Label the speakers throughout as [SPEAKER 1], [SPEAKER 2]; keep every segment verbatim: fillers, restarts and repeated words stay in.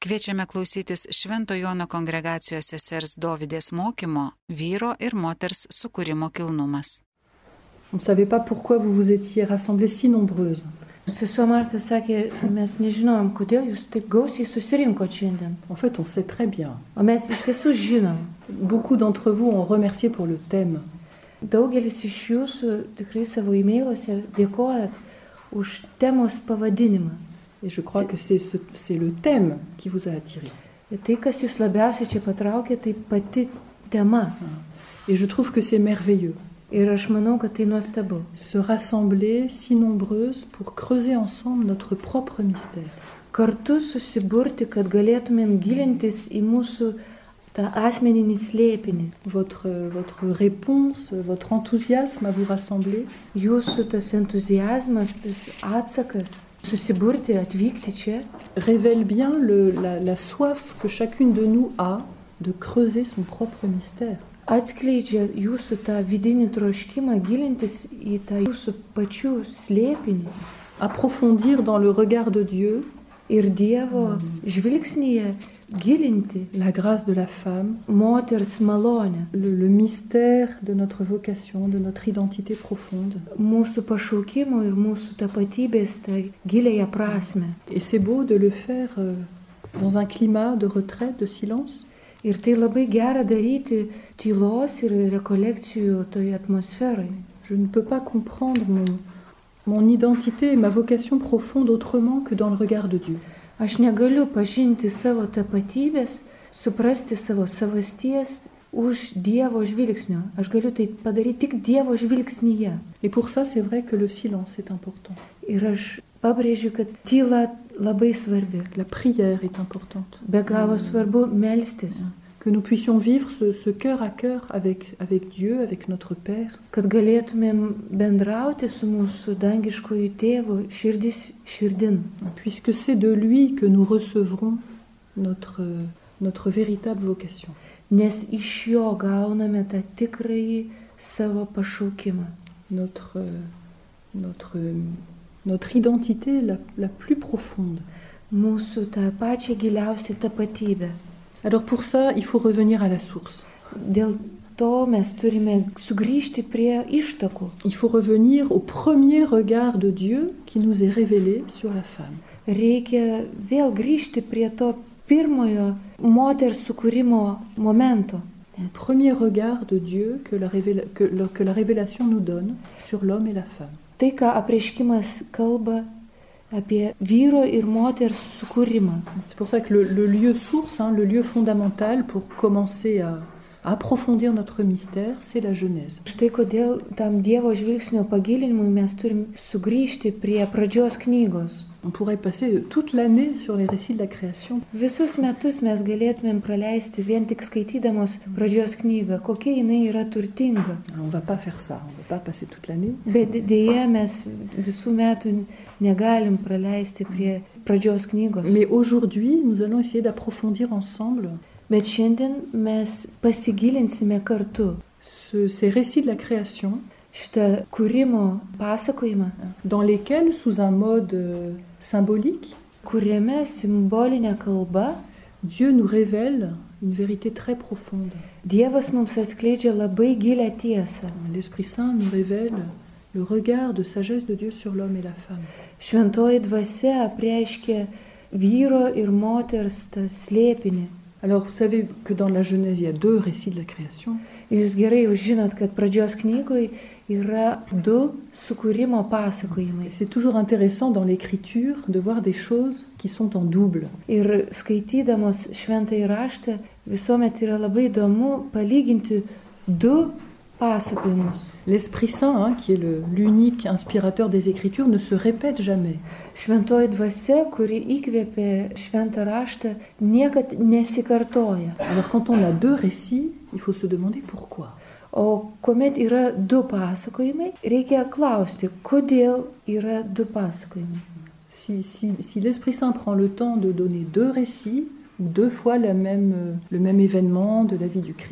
[SPEAKER 1] Kviečiame klausytis Švento Jono kongregacijos sesers Dovydės mokymo vyro ir moters sukūrimo kilnumas.
[SPEAKER 2] On ne savait pas pourquoi vous vous étiez rassemblées si nombreuses.
[SPEAKER 3] Sesuo Marta sakė, mes nežinojom, kodėl jūs taip gausiai susirinkot šiandien.
[SPEAKER 2] En fait, on sait très bien.
[SPEAKER 3] O mes iš tiesų žinom.
[SPEAKER 2] Beaucoup d'entre vous ont remercié pour le thème.
[SPEAKER 3] Daugelis iš jūsų tikrai savo e-mailuose dėkojat už temos pavadinimą.
[SPEAKER 2] Et je crois que c'est, ce, c'est le thème qui vous a attiré.
[SPEAKER 3] Ir tai, kas jūs labiausiai čia patraukė, tai pati tema.
[SPEAKER 2] Et je trouve que c'est merveilleux.
[SPEAKER 3] Ir aš manau, kad tai nuostabu.
[SPEAKER 2] Se rassembler si nombreuses pour creuser ensemble notre propre mystère.
[SPEAKER 3] Kartu susiburti, kad galėtumėm gilintis į mūsų tą asmeninį slėpinį.
[SPEAKER 2] Votre, votre réponse, votre enthousiasme à vous rassembler.
[SPEAKER 3] Jūsų tas entuziazmas, tas atsakas, susiburti, atvykti čia,
[SPEAKER 2] révèle bien le, la, la soif que chacune de nous a de creuser son propre mystère.
[SPEAKER 3] Atskleidžia jūsų tą vidinį troškimą gilintis į tą jūsų pačių slėpinį.
[SPEAKER 2] Approfondir dans le regard de Dieu.
[SPEAKER 3] Ir Dievo žvilgsnyje gilinti
[SPEAKER 2] la grâce de la femme,
[SPEAKER 3] moters malonę,
[SPEAKER 2] le, le mystère de notre vocation, de notre identité profonde.
[SPEAKER 3] Mūsų pašaukimo ir mūsų tapatybės tą giliąją prasmę.
[SPEAKER 2] Et c'est beau de le faire euh, dans un climat de retraite, de silence.
[SPEAKER 3] Ir tai labai gera daryti tylos ir rekolekcijų toje atmosferoje.
[SPEAKER 2] Je ne peux pas comprendre mon, mon identité et ma vocation profonde autrement que dans le regard de Dieu.
[SPEAKER 3] Aš negaliu pažinti savo tapatybės, suprasti savo savasties už Dievo žvilgsnio. Aš galiu tai padaryti tik Dievo žvilgsnyje.
[SPEAKER 2] Et pour ça, c'est vrai que le silence est important.
[SPEAKER 3] Ir aš pabrėžiu, kad tyla labai svarbi.
[SPEAKER 2] La prière est importante.
[SPEAKER 3] Be galo svarbu melstis.
[SPEAKER 2] Que nous puissions vivre ce, ce cœur à cœur avec, avec Dieu, avec notre Père.
[SPEAKER 3] Kad galėtumėm bendrauti su mūsų dangiškoju tėvu širdis širdin.
[SPEAKER 2] Puisque c'est de lui que nous recevrons notre, notre véritable vocation.
[SPEAKER 3] Nes iš jo gauname tą tikrąjį savo pašaukimą.
[SPEAKER 2] Notre, notre, notre identité la, la plus profonde.
[SPEAKER 3] Mūsų tą pačią giliausią tapatybę.
[SPEAKER 2] Alors pour ça, il faut revenir à la source.
[SPEAKER 3] Dėl to mes turime sugrįžti prie ištakų.
[SPEAKER 2] Il faut revenir au premier regard de Dieu qui nous est révélé sur la femme.
[SPEAKER 3] Reikia vėl grįžti prie to pirmojo moters sukūrimo momento.
[SPEAKER 2] Le premier regard de Dieu que la, révéla- que, le, que la révélation nous donne sur l'homme et la femme.
[SPEAKER 3] Tai, ką apreiškimas kalba apie vyro ir moters sukūrimą.
[SPEAKER 2] C'est pour ça que le, le lieu source, hein, le lieu fondamental pour commencer à, à approfondir notre mystère, c'est la Genèse.
[SPEAKER 3] Štai kodėl tam Dievo žvilgsnio pagilinimui mes turim sugrįžti prie pradžios knygos.
[SPEAKER 2] On pourrait passer toute l'année sur les récits de la création.
[SPEAKER 3] Visus metus mes galėtumėm praleisti vien tik skaitydamos pradžios knygą, kokia jinai yra turtinga.
[SPEAKER 2] Alors, on va pas faire ça, on va pas passer toute l'année.
[SPEAKER 3] Bet dėja mes visų metų negalim praleisti prie pradžios knygos.
[SPEAKER 2] Mais aujourd'hui, nous allons essayer d'approfondir ensemble
[SPEAKER 3] Bet šiandien mes pasigilinsime kartu
[SPEAKER 2] ce, ces récits de la création
[SPEAKER 3] šitą kūrimo pasakojimą,
[SPEAKER 2] dans lesquels, sous un mode euh, symbolique,
[SPEAKER 3] kuriame simbolinė kalba
[SPEAKER 2] Dieu nous révèle une vérité très profonde.
[SPEAKER 3] Dievas mums atskleidžia labai gilią tiesą.
[SPEAKER 2] L'Esprit Saint nous révèle le regard de sagesse de Dieu sur l'homme et la femme.
[SPEAKER 3] Šventoji dvasia apreiškia vyro ir moters tą slėpinį.
[SPEAKER 2] Alors, vous savez que dans la Genèse, il y a deux récits de la création.
[SPEAKER 3] Jūs gerai jau žinot, kad pradžios knygoj yra du sukūrimo pasakojimai.
[SPEAKER 2] C'est toujours intéressant dans l'écriture de voir des choses qui sont en double.
[SPEAKER 3] Ir skaitydamos šventąjį raštą visuomet yra labai įdomu palyginti du pasakojimus.
[SPEAKER 2] L'Esprit Saint, hein, qui est le, l'unique inspirateur des Écritures, ne se répète jamais.
[SPEAKER 3] Šventoji dvasia, kuri įkvėpė šventą raštą, niekad nesikartoja.
[SPEAKER 2] Alors quand on a deux récits, il faut se demander pourquoi.
[SPEAKER 3] O kuomet yra du pasakojimai, reikia klausti, kodėl yra du pasakojimai.
[SPEAKER 2] Si, si, si l'Esprit Saint prend le temps de donner deux récits, ou deux fois la même, le même événement de la vie du Christ,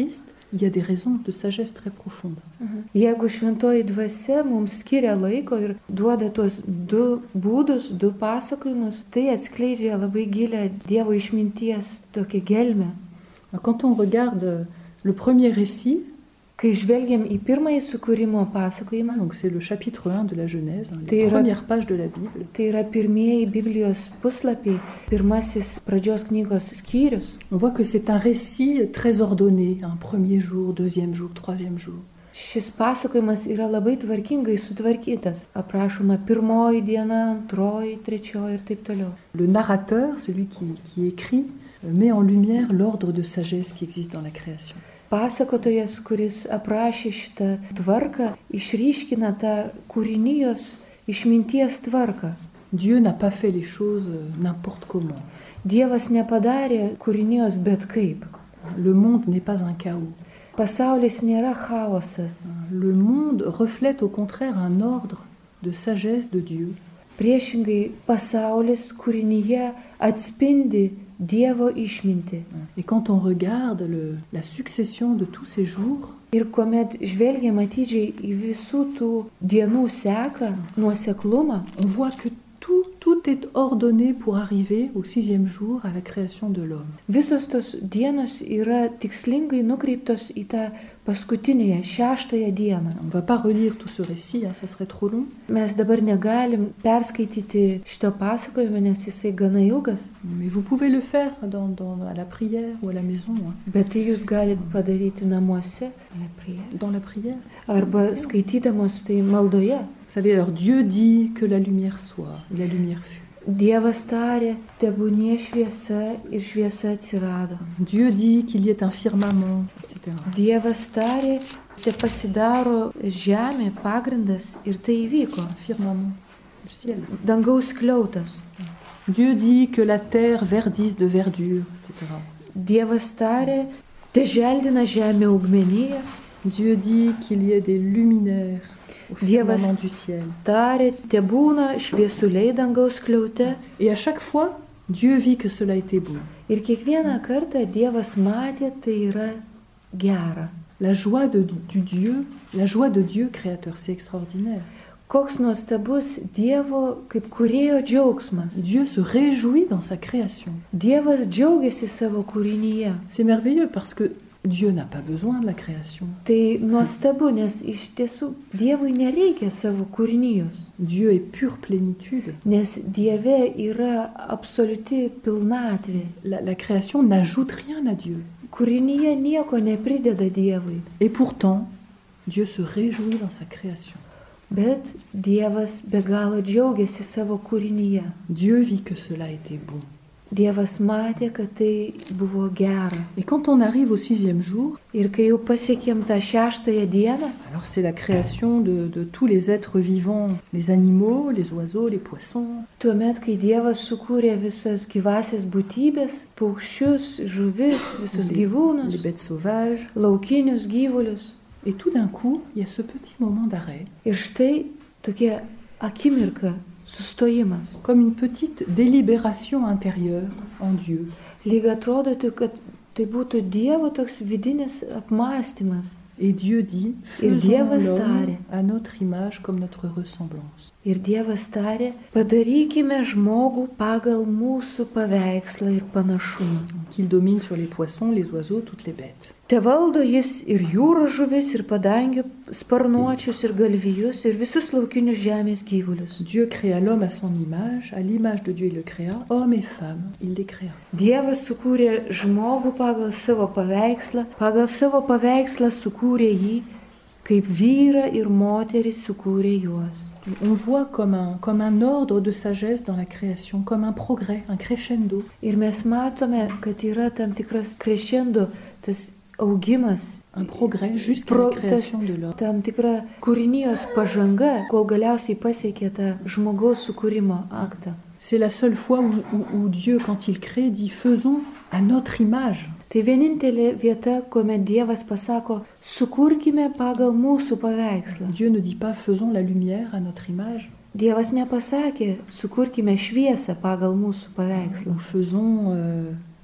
[SPEAKER 2] il y a des raisons de sagesse très profondes.
[SPEAKER 3] Jeigu šventoji dvasia mums skiria laiko ir duoda tuos du būdus, du pasakojimus, tai atskleidžia labai gilę Dievo išminties tokią gelmę.
[SPEAKER 2] Quand on regarde le premier récit,
[SPEAKER 3] kai žvelgiam į pirmąjį sukūrimo pasakojimą,
[SPEAKER 2] donc c'est le chapitre un de la Genèse, les
[SPEAKER 3] tai yra,
[SPEAKER 2] premières pages de la Bible.
[SPEAKER 3] Tai yra pirmieji Biblijos puslapiai, pirmasis pradžios knygos skyrius.
[SPEAKER 2] On voit que c'est un récit très ordonné, un premier jour, deuxième jour, troisième jour.
[SPEAKER 3] Šis pasakojimas yra labai tvarkingai sutvarkytas. Aprašoma pirmoji diena, antroji, trečioji ir taip toliau.
[SPEAKER 2] Le narrateur, celui qui, qui écrit, met en lumière l'ordre de sagesse qui existe dans la création.
[SPEAKER 3] Pasakotojas, kuris aprašė šitą tvarką, išryškina tą kūrinijos išminties tvarką.
[SPEAKER 2] Dieu n'a pas fait les choses n'importe comment.
[SPEAKER 3] Dievas nepadarė kūrinijos bet kaip.
[SPEAKER 2] Le monde n'est pas un chaos.
[SPEAKER 3] Pasaulis nėra chaosas.
[SPEAKER 2] Le monde reflète au contraire un ordre de sagesse de Dieu.
[SPEAKER 3] Priešingai, pasaulis kūrinyje atspindi Dievo išmintį.
[SPEAKER 2] Et quand on regarde le, la succession de tous ces jours,
[SPEAKER 3] ir kuomet žvelgiam atidžiai į visų tų dienų seką, nuoseklumą,
[SPEAKER 2] on voit que tout, tout est ordonné pour arriver au sixième jour à la création de l'homme.
[SPEAKER 3] Visos tos dienos yra tikslingai nukreiptos į tą paskutinėje, šeštąją dieną.
[SPEAKER 2] On ne va pas relire tout ce récit, hein, ça serait trop long.
[SPEAKER 3] Mes dabar negalim perskaityti šito pasakojimo, nes jisai gana ilgas.
[SPEAKER 2] Mais vous pouvez le faire dans, dans, à la prière ou à la maison. Hein.
[SPEAKER 3] Bet tai jūs galit padaryti namuose,
[SPEAKER 2] dans la prière.
[SPEAKER 3] Arba skaitydamos tai maldoje.
[SPEAKER 2] Vous savez, alors Dieu dit que la lumière soit, et la lumière fut.
[SPEAKER 3] Dievas tarė, tebūnie šviesa ir šviesa atsirado.
[SPEAKER 2] Dieu dit qu'il y ait un firmament, et cetera.
[SPEAKER 3] Dievas tarė, te pasidaro žemė, pagrindas ir tai įvyko.
[SPEAKER 2] Firmament, le ciel.
[SPEAKER 3] Dangaus skliautas.
[SPEAKER 2] Dieu dit que la terre verdisse de verdure, et cetera.
[SPEAKER 3] Dievas tarė, te želdina žemė augmenija.
[SPEAKER 2] Dieu dit qu'il y ait des luminaires au firmament du ciel.
[SPEAKER 3] Tarė, tebūna šviesuliai dangaus skliaute.
[SPEAKER 2] Et à chaque fois, Dieu vit que cela était bon.
[SPEAKER 3] Ir kiekvieną kartą Dievas matė, tai yra gera.
[SPEAKER 2] La joie de, du Dieu, la joie de Dieu créateur, c'est extraordinaire.
[SPEAKER 3] Koks nuostabus Dievo kaip kūrėjo džiaugsmas.
[SPEAKER 2] Dieu se réjouit dans sa création.
[SPEAKER 3] Dievas džiaugiasi savo kūrinyje.
[SPEAKER 2] C'est merveilleux parce que Dieu n'a pas besoin de la création.
[SPEAKER 3] Tai nuostabu, nes iš tiesų Dievui nereikia savo kūrinijos.
[SPEAKER 2] Dieu est pure plénitude.
[SPEAKER 3] Nes Dieve yra absoliuti pilnatvė.
[SPEAKER 2] La, la création n'ajoute rien à Dieu.
[SPEAKER 3] Kūrinyje nieko neprideda Dievui.
[SPEAKER 2] Et pourtant, Dieu se réjouit dans sa création.
[SPEAKER 3] Bet Dievas be galo džiaugiasi savo kūrinyje.
[SPEAKER 2] Dieu vit que cela était bon.
[SPEAKER 3] Dievas matė, kad tai buvo gera.
[SPEAKER 2] Et quand on arrive au sixième jour,
[SPEAKER 3] ir kai jau pasiekėm tą šeštąją dieną,
[SPEAKER 2] alors c'est la création de, de tous les êtres vivants, les animaux, les oiseaux, les poissons.
[SPEAKER 3] Tuomet, kai Dievas sukūrė visas gyvasias būtybės, paukščius, žuvis, visus
[SPEAKER 2] les,
[SPEAKER 3] gyvūnus,
[SPEAKER 2] les bêtes sauvages,
[SPEAKER 3] laukinius gyvulius.
[SPEAKER 2] Et tout d'un coup, il y a ce petit moment d'arrêt.
[SPEAKER 3] Ir štai tokia akimirka, sustojimas.
[SPEAKER 2] Comme une petite délibération intérieure en Dieu.
[SPEAKER 3] Lyg atrodytų, kad tai būtų Dievo toks vidinis apmąstymas.
[SPEAKER 2] Et Dieu dit, faisons l'homme à notre image comme notre ressemblance.
[SPEAKER 3] Ir Dievas tarė, padarykime žmogų pagal mūsų paveikslą ir panašumą.
[SPEAKER 2] Qu'il domine sur les poissons, les oiseaux, toutes les bêtes.
[SPEAKER 3] Te valdo jis ir jūros žuvis, ir padangių sparnuočius, ir galvijus, ir visus laukinius žemės gyvulius.
[SPEAKER 2] Dieu créa l'homme à son image, à l'image de Dieu il le créa, homme et femme, il les créa.
[SPEAKER 3] Dievas sukūrė žmogų pagal savo paveikslą, pagal savo paveikslą sukūrė jį, kaip vyrą ir moterį sukūrė juos.
[SPEAKER 2] On voit comme un, comme un ordre de sagesse dans la création, comme un progrès, un crescendo.
[SPEAKER 3] Ir mes matome, kad yra tam tikras crescendo, tas augimas,
[SPEAKER 2] un progrès jusqu'à
[SPEAKER 3] pro,
[SPEAKER 2] la création de l'homme.
[SPEAKER 3] Tam tikra kūrinijos pažanga, kol galiausiai pasiekė tą žmogaus sukūrimo aktą.
[SPEAKER 2] C'est la seule fois où, où, où Dieu, quand il crée, dit « faisons à notre image ».
[SPEAKER 3] Tai vienintelė vieta, kuomet Dievas pasako, sukurkime pagal mūsų paveikslą.
[SPEAKER 2] Dieu ne dit pas « faisons la lumière à notre image ».
[SPEAKER 3] Dievas nepasakė, sukurkime šviesą pagal mūsų paveikslą.
[SPEAKER 2] Ou faisons euh,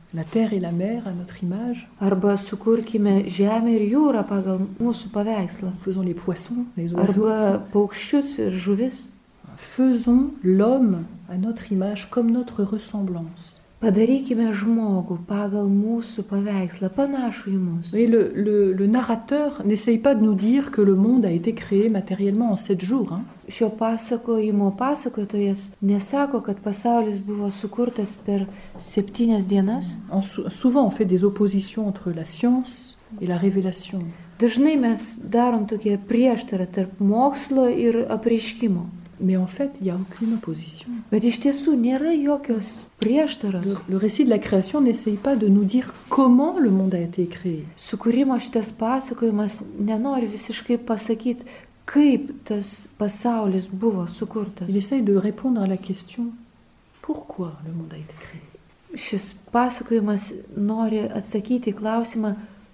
[SPEAKER 2] la terre et la mer à notre image.
[SPEAKER 3] Arba sukurkime žemę ir jūrą pagal mūsų paveikslą.
[SPEAKER 2] Faisons les poissons, les oiseaux.
[SPEAKER 3] Arba paukščius ir žuvis.
[SPEAKER 2] Faisons l'homme à notre image comme notre ressemblance.
[SPEAKER 3] Padarykime žmogų pagal mūsų paveikslą, panašų į mus.
[SPEAKER 2] Et le, le, le narrateur n'essaye pas de nous dire que le monde a été créé matériellement en sept jours. Hein.
[SPEAKER 3] Šio pasakojimo pasakotojas nesako, kad pasaulis buvo sukurtas per septynias dienas.
[SPEAKER 2] En, souvent on fait des oppositions entre la science et la révélation.
[SPEAKER 3] Dažnai mes darom tokią prieštarą tarp mokslo ir apreiškimo.
[SPEAKER 2] Mais en fait, il n'y a aucune opposition.
[SPEAKER 3] Bet iš tiesų nėra jokios prieštaros.
[SPEAKER 2] Le, le récit de la création n'essaye pas de nous dire comment le monde a été créé.
[SPEAKER 3] Sukūrimo šitas pasakojimas nenori visiškai pasakyti, kaip tas pasaulis buvo sukurtas.
[SPEAKER 2] Il essaye de répondre à la question pourquoi le monde a été créé.
[SPEAKER 3] Šis pasakojimas nori atsakyti į klausimą,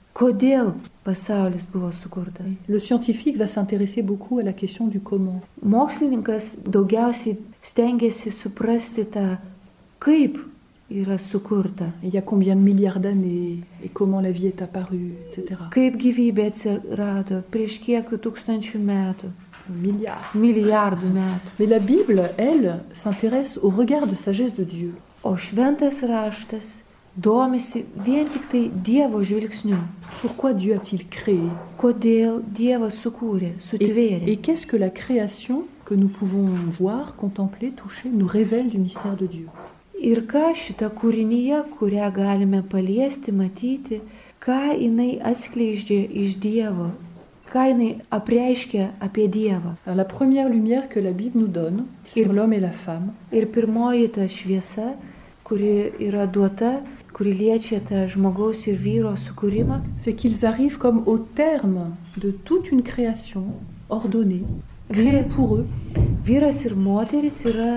[SPEAKER 3] kodėl pasaulis buvo sukurtas.
[SPEAKER 2] Le scientifique va s'intéresser beaucoup à la question du comment.
[SPEAKER 3] Mokslininkas daugiausiai stengiasi suprasti tą, kaip yra sukurta.
[SPEAKER 2] Il y a combien de milliards d'années et comment la vie est apparue, et cetera.
[SPEAKER 3] Kaip gyvybė atsirado, prieš kiek tūkstančių metų.
[SPEAKER 2] Milliards.
[SPEAKER 3] Milijardų metų.
[SPEAKER 2] Mais la Bible, elle, s'intéresse au regard de sagesse de Dieu.
[SPEAKER 3] O šventas raštas domisi vien tik tai Dievo žvilgsniu.
[SPEAKER 2] Pourquoi Dieu a-t-il créé?
[SPEAKER 3] Kodėl Dievas sukūrė, sutvėrė.
[SPEAKER 2] Et, et qu'est-ce que la création que nous pouvons voir, contempler, toucher, nous révèle du mystère de Dieu?
[SPEAKER 3] Ir ką šita kūrinyje, kurią galime paliesti, matyti, ką jinai atskleidžia iš Dievo, ką jinai apreiškia apie Dievą.
[SPEAKER 2] Alors, la première lumière que la Bible nous donne sur ir, l'homme et la femme.
[SPEAKER 3] Ir pirmoji ta šviesa, kuri yra duota, kuri liečia tą žmogaus ir vyro sukūrimą,
[SPEAKER 2] c'est qu'ils arrivent comme au terme de toute une création ordonnée, créée pour eux.
[SPEAKER 3] Vyras ir moteris yra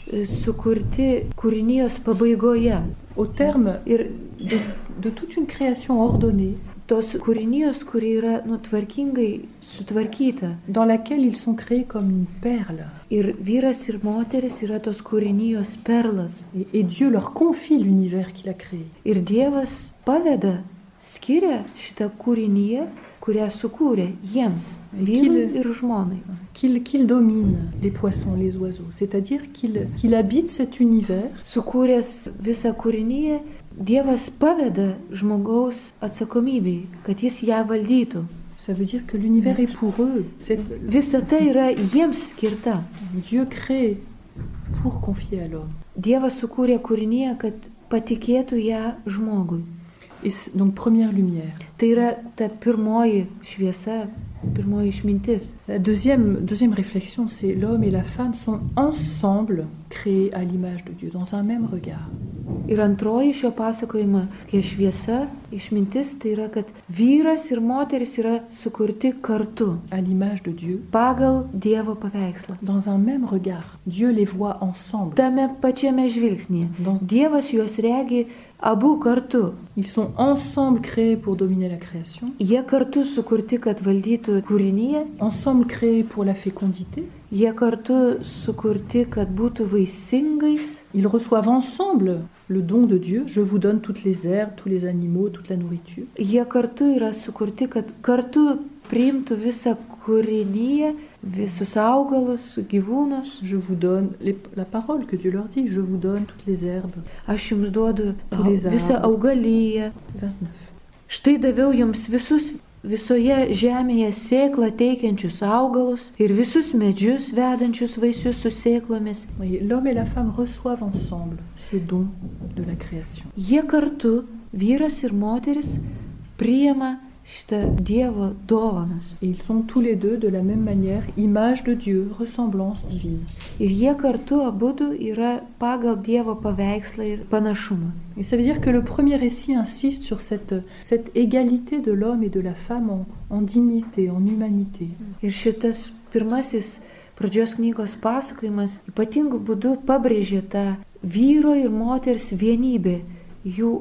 [SPEAKER 3] sukurti kūrinijos pabaigoje.
[SPEAKER 2] Au terme ir de, de toute une création ordonnée.
[SPEAKER 3] Tos kūrinijos, kuri yra nutvarkingai sutvarkyta.
[SPEAKER 2] Dans laquelle ils sont créés comme une perle.
[SPEAKER 3] Ir vyras ir moteris yra tos kūrinijos perlas.
[SPEAKER 2] Et, et Dieu leur confie l'univers qu'il a créé.
[SPEAKER 3] Ir Dievas paveda, skiria šitą kūrinyje, kurią sukūrė jiems, vyrui ir žmonai.
[SPEAKER 2] Qu'il, qu'il domine les poissons, les oiseaux. C'est-à-dire qu'il, qu'il habite cet univers.
[SPEAKER 3] Sukūręs visą kūrinyje, Dievas paveda žmogaus atsakomybei, kad jis ją valdytų.
[SPEAKER 2] Ça veut dire que l'univers est pour eux. C'est...
[SPEAKER 3] Visa tai yra jiems skirta.
[SPEAKER 2] Dieu crée pour confier à l'homme.
[SPEAKER 3] Dievas sukūrė kūrinyje, kad patikėtų ją žmogui.
[SPEAKER 2] Et donc première lumière.
[SPEAKER 3] Tai yra ta pirmoji šviesa, pirmoji išmintis.
[SPEAKER 2] La deuxième, deuxième réflexion, c'est l'homme et la femme sont ensemble créés à l'image de Dieu, dans un même regard.
[SPEAKER 3] Ir antroji šio pasakojimo, kai šviesa, išmintis, tai yra, kad vyras ir moteris yra sukurti kartu.
[SPEAKER 2] À l'image de Dieu.
[SPEAKER 3] Pagal Dievo paveikslą.
[SPEAKER 2] Dans un même regard. Dieu les voit ensemble.
[SPEAKER 3] Tame pačiame žvilgsnyje.
[SPEAKER 2] Dans...
[SPEAKER 3] Dievas juos regi abu kartu.
[SPEAKER 2] Ils sont ensemble créés pour dominer la création.
[SPEAKER 3] Jie kartu sukurti, kad valdytų kūrinyje.
[SPEAKER 2] Ensemble créés pour la fécondité.
[SPEAKER 3] Jie kartu sukurti, kad būtų vaisingais.
[SPEAKER 2] Ils reçoivent ensemble le don de Dieu. Je vous donne toutes les herbes, tous les animaux, toute la nourriture.
[SPEAKER 3] Jie kartu yra sukurti, kad kartu priimtų visą kūrinyje, visus augalus, gyvūnus.
[SPEAKER 2] Je vous donne les, la parole que Dieu leur dit. Je vous donne toutes les herbes.
[SPEAKER 3] Aš jums duodu visą augaliją.
[SPEAKER 2] vingt-neuf.
[SPEAKER 3] Štai daviau jums visus visoje žemėje sėklą teikiančius augalus ir visus medžius vedančius vaisius su sėklomis.
[SPEAKER 2] L'homme et la femme reçoivent ensemble ce don de la création.
[SPEAKER 3] Jie kartu, vyras ir moteris, priima šitą Dievo dovanas.
[SPEAKER 2] Et ils sont tous les deux de la même manière, image de Dieu, ressemblance divine.
[SPEAKER 3] Ir jie kartu abudu yra pagal Dievo paveikslą ir panašumą.
[SPEAKER 2] Et ça veut dire que le premier récit insiste sur cette, cette égalité de l'homme et de la femme en, en dignité, en humanité.
[SPEAKER 3] Ir šitas pirmasis pradžios knygos pasakojimas ypatingu būdu pabrėžė tą vyro ir moters vienybę, jų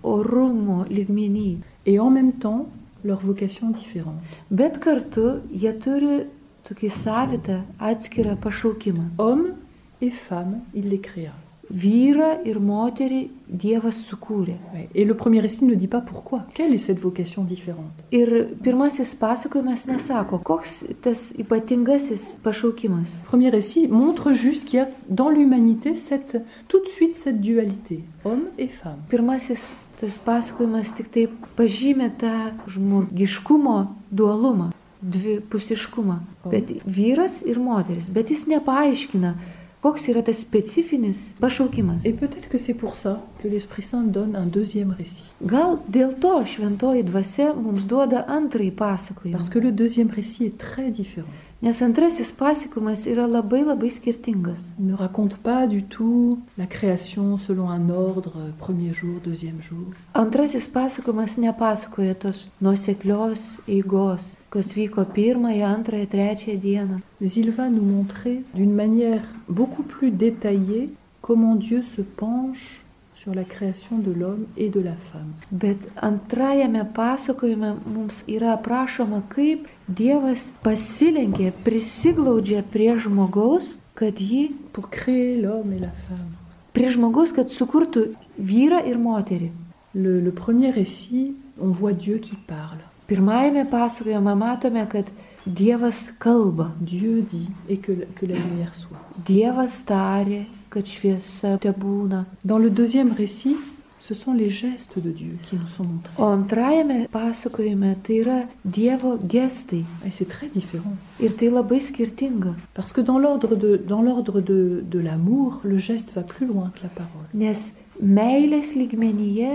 [SPEAKER 3] orumo lygmenį.
[SPEAKER 2] Et en même temps, leur vocation différente.
[SPEAKER 3] Bet kartu jie turi tokį savitą atskirą pašaukimą.
[SPEAKER 2] Hommes et femmes, il les créa.
[SPEAKER 3] vyrą ir moterį Dievas sukūrė.
[SPEAKER 2] Et le premier récit ne dit pas pourquoi. Quelle est cette vocation différente?
[SPEAKER 3] Ir pirmasis pasakojimas nesako, koks tas ypatingasis pašaukimas.
[SPEAKER 2] Le premier récit montre juste qu'il y a dans l'humanité cette, tout de suite cette dualité, homme et femme.
[SPEAKER 3] Pirmasis tas pasakojimas tik tai pažymė tą žmogiškumo dualumą, dvipusiškumą. Bet vyras ir moteris, bet jis nepaaiškina, koks yra tas specifinis pašaukimas.
[SPEAKER 2] Et peut-être que c'est pour ça que l'Esprit Saint donne un deuxième récit.
[SPEAKER 3] Gal dėl to šventoji dvasia mums duoda antrąjį pasakojimą.
[SPEAKER 2] Parce que le deuxième récit est très différent.
[SPEAKER 3] Nes antrasis pasakojimas yra labai labai skirtingas.
[SPEAKER 2] Il ne raconte pas du tout la création selon un ordre, premier jour, deuxième jour.
[SPEAKER 3] Antrasis pasakojimas nepasakoja tos nuoseklios eigos, kas vyko pirmąją, antrąją, trečiąją dieną.
[SPEAKER 2] Mais il va nous montrer d'une manière beaucoup plus détaillée comment Dieu se penche sur la création de l'homme et de la femme.
[SPEAKER 3] Bet antrajame pasakojime mums yra aprašoma, kaip Dievas pasilenkė, prisiglaudžia prie žmogaus, kad jį,
[SPEAKER 2] pour créer l'homme et la femme.
[SPEAKER 3] Prie žmogaus, kad sukurtų vyrą ir moterį.
[SPEAKER 2] Le, le premier récit, on voit Dieu qui parle.
[SPEAKER 3] Pirmajame pasakojime matome, kad Dievas kalba.
[SPEAKER 2] Dieu dit et que, que la lumière soit.
[SPEAKER 3] Dievas tarė, kad šviesa tebūna.
[SPEAKER 2] Dans le deuxième récit, ce sont les gestes de Dieu qui nous sont montrés.
[SPEAKER 3] O antrajame pasakojime tai yra Dievo gestai.
[SPEAKER 2] Et c'est très différent.
[SPEAKER 3] Ir tai labai skirtinga.
[SPEAKER 2] Parce que dans l'ordre de, dans l'ordre de, de l'amour, le geste va plus loin que la parole.
[SPEAKER 3] Nes meilės lygmenyje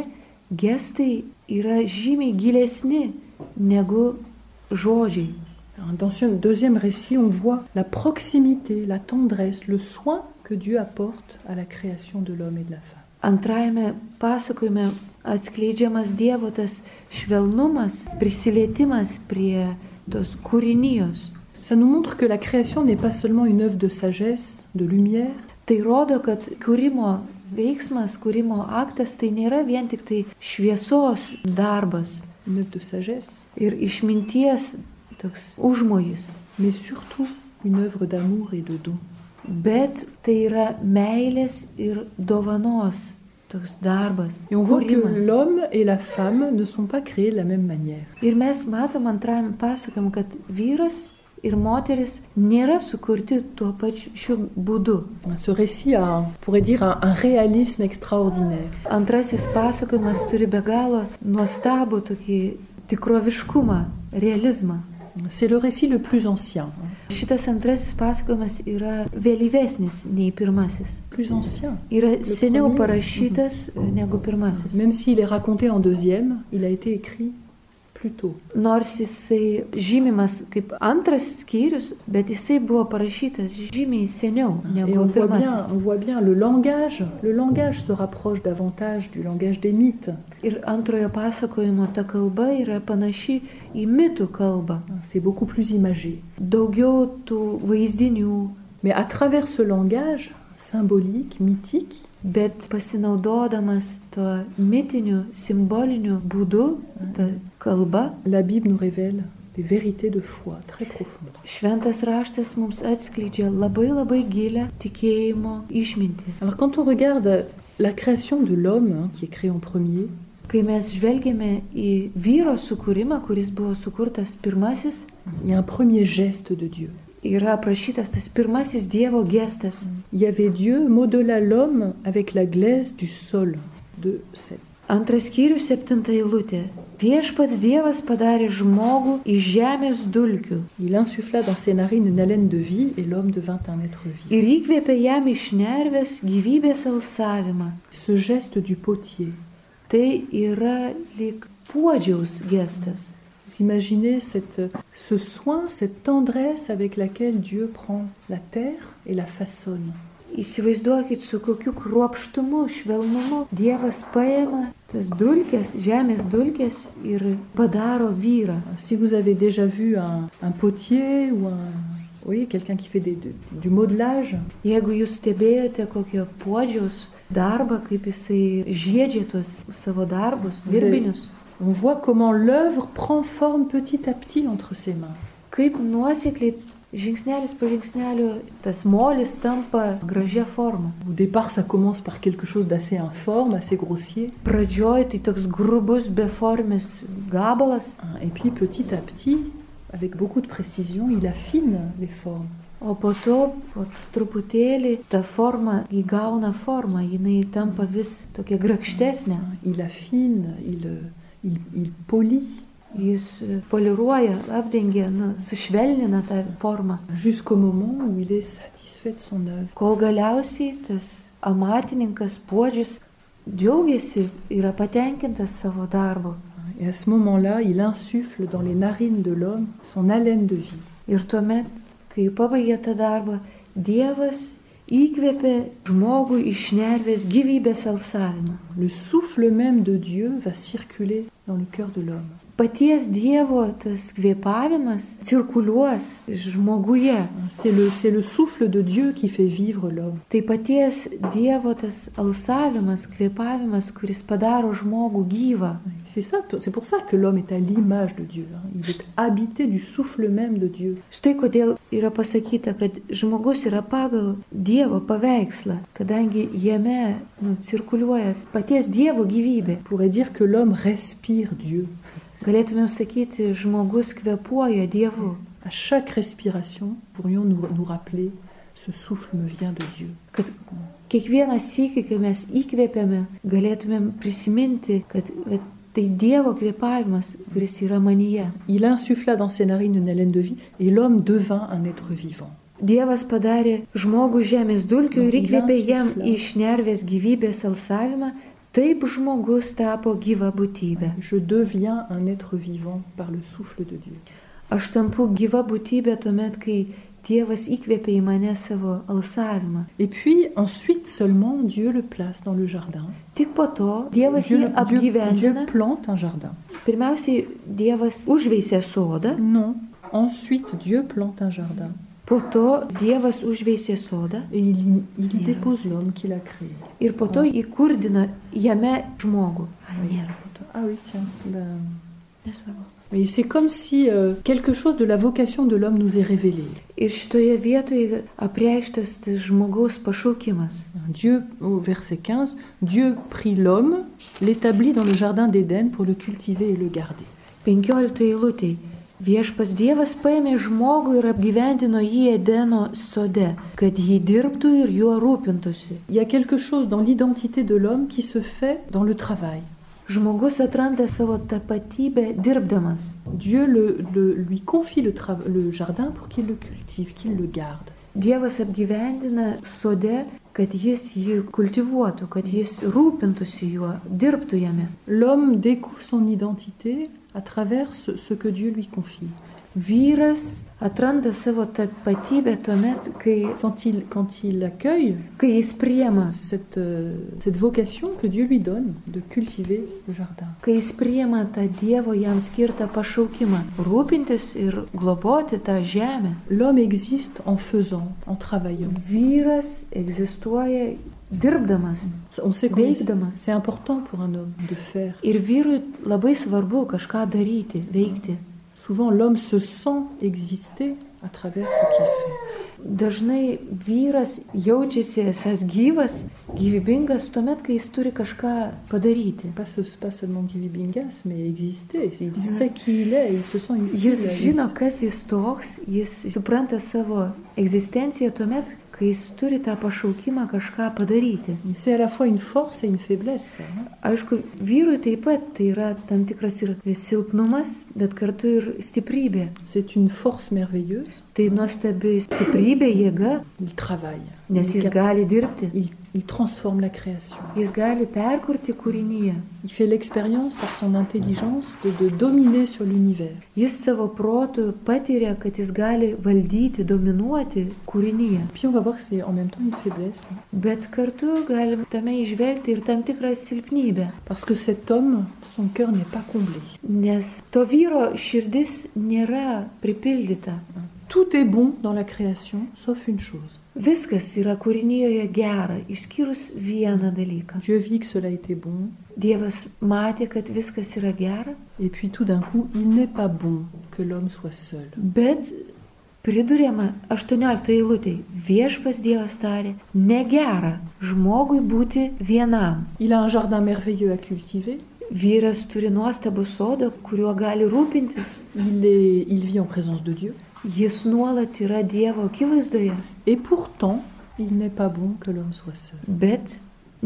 [SPEAKER 3] gestai yra žymiai gilesni negu žodžiai.
[SPEAKER 2] Dans ce deuxième récit, on voit la proximité, la tendresse, le soin que Dieu apporte à la création de l'homme et de la femme.
[SPEAKER 3] Antrajame pasakojime atskleidžiamas Dievo tas švelnumas, prisilietimas prie tos kūrinijos.
[SPEAKER 2] Ça nous montre que la création n'est pas seulement une œuvre de sagesse, de lumière.
[SPEAKER 3] Tai rodo, kad kūrimo veiksmas, kūrimo aktas tai nėra vien tik tai šviesos darbas.
[SPEAKER 2] Une œuvre de sagesse.
[SPEAKER 3] Ir išminties toks užmojis.
[SPEAKER 2] Mais surtout une œuvre d'amour et de don.
[SPEAKER 3] Bet tai yra meilės ir dovanos toks darbas.
[SPEAKER 2] Et on voit que l'homme et la femme ne sont pas créés de la même manière.
[SPEAKER 3] Ir mes matom antrajame pasakojime, kad vyras ir moteris nėra sukurti tuo pačiu būdu.
[SPEAKER 2] Ce récit a, on pourrait dire, un, un réalisme extraordinaire.
[SPEAKER 3] Antrasis pasakojimas turi be galo nuostabų tokį tikroviškumą, realizmą.
[SPEAKER 2] C'est le récit le plus ancien.
[SPEAKER 3] Šitas antrasis pasakojimas yra vėlyvesnis nei pirmasis.
[SPEAKER 2] Plus ancien.
[SPEAKER 3] Yra seniau parašytas negu pirmasis.
[SPEAKER 2] Même s'il est raconté en deuxième, il a été écrit plus tôt.
[SPEAKER 3] Nors jisai žymimas kaip antras skyrius, bet jisai buvo parašytas žymiai seniau negu
[SPEAKER 2] on
[SPEAKER 3] pirmasis.
[SPEAKER 2] Voit bien, on voit bien le langage, le langage se rapproche davantage du langage des mythes.
[SPEAKER 3] Ir antrojo pasakojimo ta kalba yra panaši į mitų kalbą.
[SPEAKER 2] C'est beaucoup plus imagé.
[SPEAKER 3] Daugiau tų vaizdinių.
[SPEAKER 2] Mais à travers ce langage symbolique, mythique,
[SPEAKER 3] bet pasinaudodamas to mitiniu, simboliniu būdu, ta kalba,
[SPEAKER 2] la Bible nous révèle des vérités de foi très profondes.
[SPEAKER 3] Šventas raštas mums atskleidžia labai labai gilę tikėjimo išmintį.
[SPEAKER 2] Alors quand on regarde la création de l'homme, hein, qui est créé en premier,
[SPEAKER 3] kai mes žvelgiame į vyro sukūrimą, kuris buvo sukurtas pirmasis,
[SPEAKER 2] il y a un premier geste de Dieu.
[SPEAKER 3] Yra aprašytas tas pirmasis Dievo gestas.
[SPEAKER 2] Il y avait Dieu modela l'homme avec la glaise du sol de sept.
[SPEAKER 3] Antras skyrius, septinta eilutė. Viešpats Dievas padarė žmogų iš žemės dulkių.
[SPEAKER 2] Il insuffla dans ses narines une haleine de vie et l'homme devint un être vivant.
[SPEAKER 3] Ir įkvėpė jam iš nervės gyvybės alsavimą.
[SPEAKER 2] Ce geste du potier.
[SPEAKER 3] Tai yra lyg puodžiaus gestas.
[SPEAKER 2] Vous imaginez cette, ce soin, cette tendresse avec laquelle Dieu prend la terre et la façonne.
[SPEAKER 3] Įsivaizduokit, su kokiu kruopštumu, švelnumu Dievas paima tas dulkes, žemės dulkes ir padaro vyrą.
[SPEAKER 2] Si vous avez déjà vu un, un potier ou un, oui, quelqu'un qui fait des, de, du modelage.
[SPEAKER 3] Jeigu jūs stebėjote kokio puodžiaus darbą, kaip jisai žiedžia tuos savo darbus, dirbinius.
[SPEAKER 2] On voit comment l'œuvre prend forme petit à petit entre ses mains.
[SPEAKER 3] Kaip nuosekliai žingsnelis po žingsnelio tas molis tampa gražia forma.
[SPEAKER 2] Au départ, ça commence par quelque chose d'assez informe, assez grossier.
[SPEAKER 3] Pradžioj tai toks grubus, beformis gabalas.
[SPEAKER 2] Et puis petit à petit, avec beaucoup de précision, il affine les formes.
[SPEAKER 3] O po to, po truputėlį, ta forma įgauna formą, jinai tampa vis tokia grakštesnė.
[SPEAKER 2] Il affine, il, il, il polit.
[SPEAKER 3] Jis poliruoja, apdengia, nu, sušvelnina tą formą.
[SPEAKER 2] Jusqu'au moment où il est satisfait de son œuvre.
[SPEAKER 3] Kol galiausiai tas amatininkas, puodžius, džiaugiasi, yra patenkintas savo darbu.
[SPEAKER 2] Et à ce moment-là, il insuffle dans les narines de l'homme son haleine de vie.
[SPEAKER 3] Ir tuomet, kai pabaigė tą darbą, Dievas įkvėpė žmogų iš šnervės gyvybės alsavimą.
[SPEAKER 2] Le souffle même de Dieu va circuler dans le cœur de l'homme.
[SPEAKER 3] Paties Dievo tas kvėpavimas cirkuliuos žmoguje.
[SPEAKER 2] C'est le, c'est le souffle de Dieu qui fait vivre l'homme.
[SPEAKER 3] Tai paties Dievo tas alsavimas, kvėpavimas, kuris padaro žmogų gyvą.
[SPEAKER 2] C'est ça, c'est pour ça que l'homme est à l'image de Dieu. Il est habité du souffle même de Dieu.
[SPEAKER 3] Štai kodėl yra pasakyta, kad žmogus yra pagal Dievo paveikslą, kadangi jame nu, cirkuliuoja paties Dievo gyvybė.
[SPEAKER 2] On pourrait dire que l'homme respire Dieu.
[SPEAKER 3] Galėtumėm sakyti, žmogus kvėpuoja Dievu.
[SPEAKER 2] À chaque respiration, pourrions nous, nous rappeler, ce souffle me vient de Dieu.
[SPEAKER 3] Kad kiekvieną sykį, kai mes įkvėpiame, galėtumėm prisiminti, kad tai Dievo kvėpavimas, kuris yra manyje.
[SPEAKER 2] Il insuffla dans ses narines une haleine de vie et l'homme devint un être vivant.
[SPEAKER 3] Dievas padarė žmogų žemės dulkių ir įkvėpė jam iš nervės gyvybės alsavimą. Taip žmogus tapo gyva būtybė.
[SPEAKER 2] Je deviens un être vivant par le souffle de Dieu.
[SPEAKER 3] Aš tampu gyva būtybė tuomet, kai Dievas įkvėpė į mane savo alsavimą.
[SPEAKER 2] Et puis ensuite seulement Dieu le place dans le jardin.
[SPEAKER 3] Tik po to Dievas
[SPEAKER 2] Dieu,
[SPEAKER 3] jį apgyvendina.
[SPEAKER 2] Dieu, Dieu plante un jardin.
[SPEAKER 3] Pirmiausiai Dievas užveisė sodą.
[SPEAKER 2] Non. Ensuite Dieu plante un jardin.
[SPEAKER 3] Po to Dievas užveisė sodą.
[SPEAKER 2] Et il, il y dépose l'homme qu'il a créé.
[SPEAKER 3] Ir po to įkurdina jame žmogų.
[SPEAKER 2] Ah oui, tiens. Ben... Et c'est comme si euh, quelque chose de la vocation de l'homme nous est révélé.
[SPEAKER 3] Ir šitoje vietoje apreikštas tas žmogaus pašaukimas.
[SPEAKER 2] Dieu, au verset quinze, Dieu prit l'homme, l'établit dans le jardin d'Éden pour le cultiver et le garder.
[SPEAKER 3] penkioliktoje eilutėje. Viešpas Dievas paėmė žmogų ir apgyvendino jį Edeno sode, kad jį dirbtų ir juo rūpintųsi.
[SPEAKER 2] Il y a quelque chose dans l'identité de l'homme qui se fait dans le travail.
[SPEAKER 3] Žmogus atranda savo tapatybę dirbdamas.
[SPEAKER 2] Dieu le, le, lui confie le, tra- le jardin pour qu'il le cultive, qu'il le garde.
[SPEAKER 3] Dievas apgyvendina sode, kad jis jį kultivuotų, kad jis rūpintųsi juo, dirbtų jame.
[SPEAKER 2] L'homme découvre son identité à travers ce, ce que Dieu lui confie.
[SPEAKER 3] Vyras atranda savo tapatybę tuomet, kai,
[SPEAKER 2] quand, il, quand il accueille
[SPEAKER 3] kai jis priema
[SPEAKER 2] cette, euh, cette vocation que Dieu lui donne de cultiver le jardin.
[SPEAKER 3] Kai jis priema tą Dievo jam skirtą pašaukimą, rūpintis ir globoti tą žemę.
[SPEAKER 2] L'homme existe en faisant, en travaillant.
[SPEAKER 3] Vyras egzistuoja dirbdamas,
[SPEAKER 2] On sait que
[SPEAKER 3] veikdamas.
[SPEAKER 2] c'est important pour un homme de faire.
[SPEAKER 3] Ir vyrui labai svarbu kažką daryti, veikti.
[SPEAKER 2] Souvent, l'homme se sent exister à travers ce qu'il fait.
[SPEAKER 3] Dažnai vyras jaučiasi esas gyvas, gyvybingas tuomet, kai jis turi kažką padaryti.
[SPEAKER 2] Pas, ce, pas seulement gyvybingas, mais exister. Il sait qui il est, il se sent utile.
[SPEAKER 3] Jis žino, kas jis toks, jis supranta savo egzistenciją tuomet, kai jis turi tą pašaukimą kažką padaryti.
[SPEAKER 2] C'est à la fois une force et une faiblesse. Hein?
[SPEAKER 3] Aišku, vyrui taip pat tai yra tam tikras ir silpnumas, bet kartu ir stiprybė.
[SPEAKER 2] C'est une force merveilleuse.
[SPEAKER 3] Tai nuostabi stiprybė, jėga.
[SPEAKER 2] Il travaille.
[SPEAKER 3] Nes jis gali dirbti.
[SPEAKER 2] Il, il transforme la création.
[SPEAKER 3] Jis gali perkurti kūrinyje.
[SPEAKER 2] Il fait l'expérience par son intelligence de, de dominer sur l'univers.
[SPEAKER 3] Jis savo protu patiria, kad jis gali valdyti, dominuoti kūrinyje.
[SPEAKER 2] Puis on va voir que c'est en même temps une faiblesse.
[SPEAKER 3] Bet kartu galim tame įžvelgti ir tam tikrą silpnybę.
[SPEAKER 2] Parce que cet homme, son cœur n'est pas comblé.
[SPEAKER 3] Nes to vyro širdis nėra pripildyta.
[SPEAKER 2] Tout est bon dans la création, sauf une chose.
[SPEAKER 3] Viskas yra kūrinyje gera, išskyrus vieną dalyką.
[SPEAKER 2] Dieu vit que cela était bon.
[SPEAKER 3] Dievas matė, kad viskas yra gera.
[SPEAKER 2] Et puis tout d'un coup, il n'est pas bon que l'homme soit seul.
[SPEAKER 3] Bet Pridurėma aštuonioliktoje eilutėje. Viešpats Dievas tarė, negera žmogui būti vienam.
[SPEAKER 2] Il a un jardin merveilleux à cultiver.
[SPEAKER 3] Vyras turi nuostabų sodą, kuriuo gali rūpintis.
[SPEAKER 2] Il, est, il vit en présence de Dieu.
[SPEAKER 3] Jis nuolat yra Dievo akivaizdoje.
[SPEAKER 2] Et pourtant, il n'est pas bon que l'homme soit seul.
[SPEAKER 3] Bet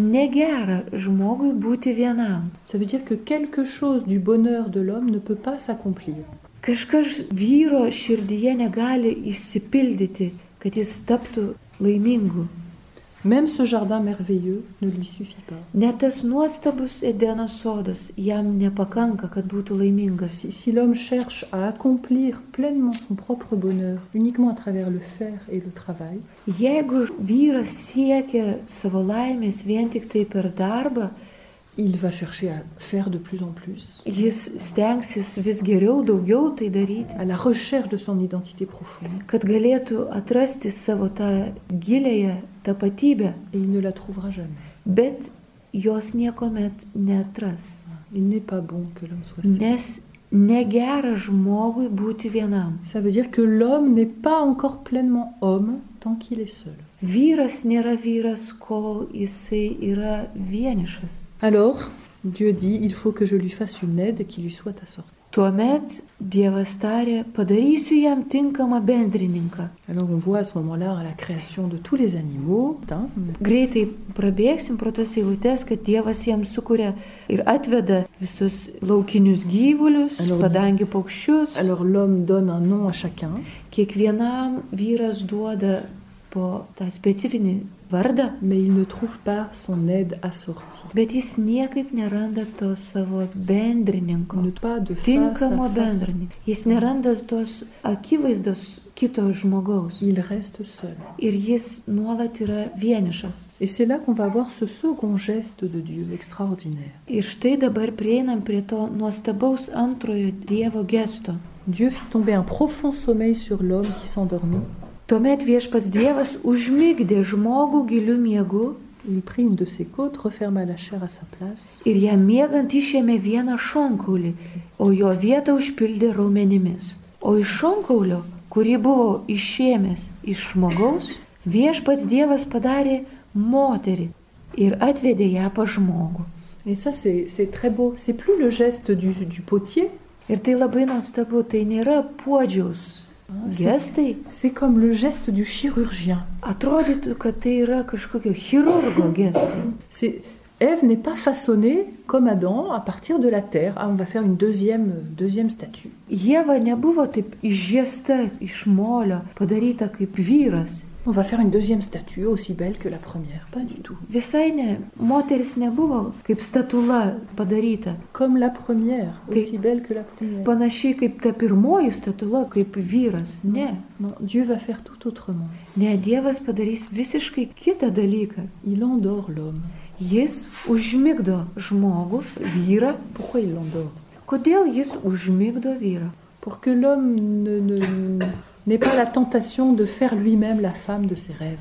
[SPEAKER 3] negera žmogui būti vienam.
[SPEAKER 2] Ça veut dire que quelque chose du bonheur de l'homme ne peut pas s'accomplir.
[SPEAKER 3] Kažkas vyro širdyje negali išsipildyti, kad jis taptų laimingu.
[SPEAKER 2] Même ce jardin merveilleux ne lui suffit pas.
[SPEAKER 3] Net tas nuostabus Edeno sodas jam nepakanka, kad būtų laimingas.
[SPEAKER 2] Si, si l'homme cherche à accomplir pleinement son propre bonheur uniquement à travers le faire et le travail,
[SPEAKER 3] Jeigu vyras siekia savo laimės vien tik tai per darbą,
[SPEAKER 2] il va chercher à faire de plus en plus,
[SPEAKER 3] jis stengsis vis geriau, daugiau tai daryti,
[SPEAKER 2] à la recherche de son identité profonde,
[SPEAKER 3] kad galėtų atrasti savo tą gilėją tapatybę,
[SPEAKER 2] et il ne la trouvera jamais.
[SPEAKER 3] bet jos niekomet neatras.
[SPEAKER 2] Il n'est pas bon que l'homme soit seul.
[SPEAKER 3] Nes negera žmogui būti vienam.
[SPEAKER 2] Ça veut dire que l'homme n'est pas encore pleinement homme tant qu'il est seul.
[SPEAKER 3] Vyras nėra vyras, kol jisai yra vienišas.
[SPEAKER 2] Alors, Dieu dit, il faut que je lui fasse une aide qui lui soit assortie.
[SPEAKER 3] Tuomet Dievas tarė, padarysiu jam tinkamą bendrininką.
[SPEAKER 2] Alors on voit à ce moment-là la création de tous les animaux. Hein.
[SPEAKER 3] Greitai prabėgsim pro tas eilutes, kad Dievas jam sukuria ir atveda visus laukinius gyvulius,
[SPEAKER 2] Alors,
[SPEAKER 3] padangių paukščius.
[SPEAKER 2] Alors l'homme donne un nom à chacun.
[SPEAKER 3] Kiekvienam vyras duoda po tą specifinį vardą,
[SPEAKER 2] mais il ne trouve pas son aide assortie.
[SPEAKER 3] bet jis niekaip neranda to savo bendrininko.
[SPEAKER 2] Ne pas de face
[SPEAKER 3] Tinkamo
[SPEAKER 2] à face.
[SPEAKER 3] bendrininko. Jis neranda tos akivaizdos kito žmogaus.
[SPEAKER 2] Il reste seul.
[SPEAKER 3] Ir jis nuolat yra vienišas.
[SPEAKER 2] Et c'est là qu'on va voir ce second geste de Dieu extraordinaire.
[SPEAKER 3] Ir štai dabar prieinam prie to nuostabaus antrojo Dievo gesto.
[SPEAKER 2] Dieu fit tomber un profond sommeil sur l'homme qui s'endormit.
[SPEAKER 3] Tuomet viešpats Dievas užmigdė žmogų giliu miegu
[SPEAKER 2] Il prit une de ses côtes, referma la chair à sa place.
[SPEAKER 3] ir jam miegant išėmė vieną šonkaulį, o jo vietą užpildė raumenimis. O iš šonkaulio, kurį buvo išėmęs iš žmogaus, viešpats Dievas padarė moterį ir atvedė ją pas žmogų.
[SPEAKER 2] Et ça, c'est, c'est très beau. C'est plus le geste du, du potier.
[SPEAKER 3] Ir tai labai nuostabu, tai nėra puodžiaus gestai.
[SPEAKER 2] C'est comme le geste du chirurgien.
[SPEAKER 3] Atrodytų, kad tai yra kažkokio chirurgo gestai.
[SPEAKER 2] C'est, Ève n'est pas façonnée comme Adam à partir de la terre. Ah, on va faire une deuxième, deuxième statue.
[SPEAKER 3] Ieva nebuvo taip išžiesta iš molio, padaryta kaip vyras.
[SPEAKER 2] On va faire une deuxième statue aussi belle que la première. Pas du tout.
[SPEAKER 3] Visai ne, moteris nebuvo kaip statula padaryta.
[SPEAKER 2] Comme la première,
[SPEAKER 3] Kaip-
[SPEAKER 2] aussi belle que la première.
[SPEAKER 3] Panašiai kaip ta pirmoji statula, kaip vyras. Ne.
[SPEAKER 2] Non, Dieu va faire tout autrement.
[SPEAKER 3] Ne, Dievas padarys visiškai kitą dalyką.
[SPEAKER 2] Il endort l'homme.
[SPEAKER 3] Jis užmigdo žmogų, vyrą.
[SPEAKER 2] Pourquoi il l'endort?
[SPEAKER 3] Kodėl jis užmigdo vyrą?
[SPEAKER 2] Pour que l'homme ne, ne, n'ait pas la tentation de faire lui-même la femme de ses rêves.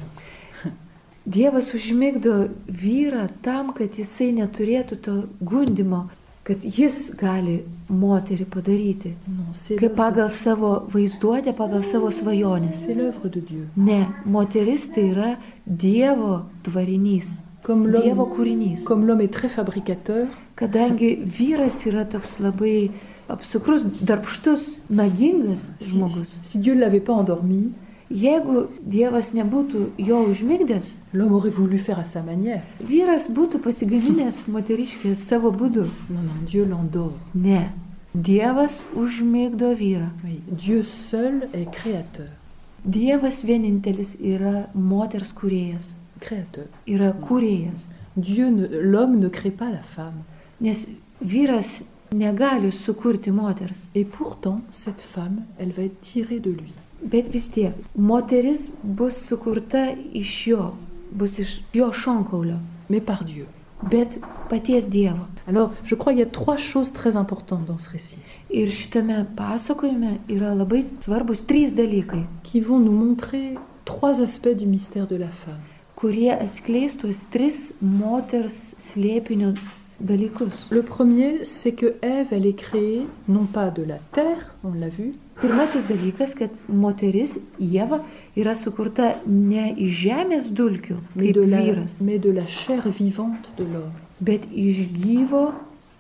[SPEAKER 3] Dievas užmigdo vyrą tam, kad jisai neturėtų to gundimo, kad jis gali moterį padaryti.
[SPEAKER 2] Non, c'est
[SPEAKER 3] Kaip
[SPEAKER 2] l'œuvre,
[SPEAKER 3] pagal savo vaizduotę, pagal savo svajonės.
[SPEAKER 2] c'est l'œuvre de Dieu.
[SPEAKER 3] Ne, moteris tai yra Dievo tvarinys,
[SPEAKER 2] Comme
[SPEAKER 3] Dievo
[SPEAKER 2] l'homme,
[SPEAKER 3] kūrinys.
[SPEAKER 2] comme l'homme est très fabricateur,
[SPEAKER 3] Kadangi vyras yra toks labai apsukrus, darbštus, nagingas
[SPEAKER 2] si,
[SPEAKER 3] žmogus.
[SPEAKER 2] si Dieu ne l'avait pas endormi,
[SPEAKER 3] Jeigu Dievas nebūtų jo užmigdęs,
[SPEAKER 2] l'homme aurait voulu faire à sa manière.
[SPEAKER 3] vyras būtų pasigaminęs moteriškę savo būdu.
[SPEAKER 2] Non, non, Dieu l'endort.
[SPEAKER 3] Ne, Dievas užmigdo vyrą.
[SPEAKER 2] Oui, Dieu seul est créateur.
[SPEAKER 3] Dievas vienintelis yra moters kūrėjas,
[SPEAKER 2] Créateur.
[SPEAKER 3] yra kūrėjas.
[SPEAKER 2] Dieu ne, l'homme ne crée pas la femme.
[SPEAKER 3] Nes vyras negali sukurti moters.
[SPEAKER 2] Et pourtant, cette femme, elle va être tirée de lui.
[SPEAKER 3] Bet vis tiek, moteris bus sukurta iš jo, bus iš jo šonkaulio,
[SPEAKER 2] Mais par Dieu.
[SPEAKER 3] bet paties Dievo.
[SPEAKER 2] Alors, je crois qu'il y a trois choses très importantes dans ce récit
[SPEAKER 3] Ir šitame pasakojime yra labai svarbus trys dalykai,
[SPEAKER 2] qui vont nous montrer trois aspects du mystère de la femme.
[SPEAKER 3] kurie atskleis tuos tris moters slėpinio dalykus.
[SPEAKER 2] Le premier, c'est que Ève, elle est créée non pas de la terre, on l'a vu.
[SPEAKER 3] Pirmasis dalykas, kad moteris, Ieva, yra sukurta ne iš žemės dulkių,
[SPEAKER 2] mais
[SPEAKER 3] kaip
[SPEAKER 2] de, la,
[SPEAKER 3] vyras,
[SPEAKER 2] mais de la chair vivante de l'homme.
[SPEAKER 3] bet iš gyvo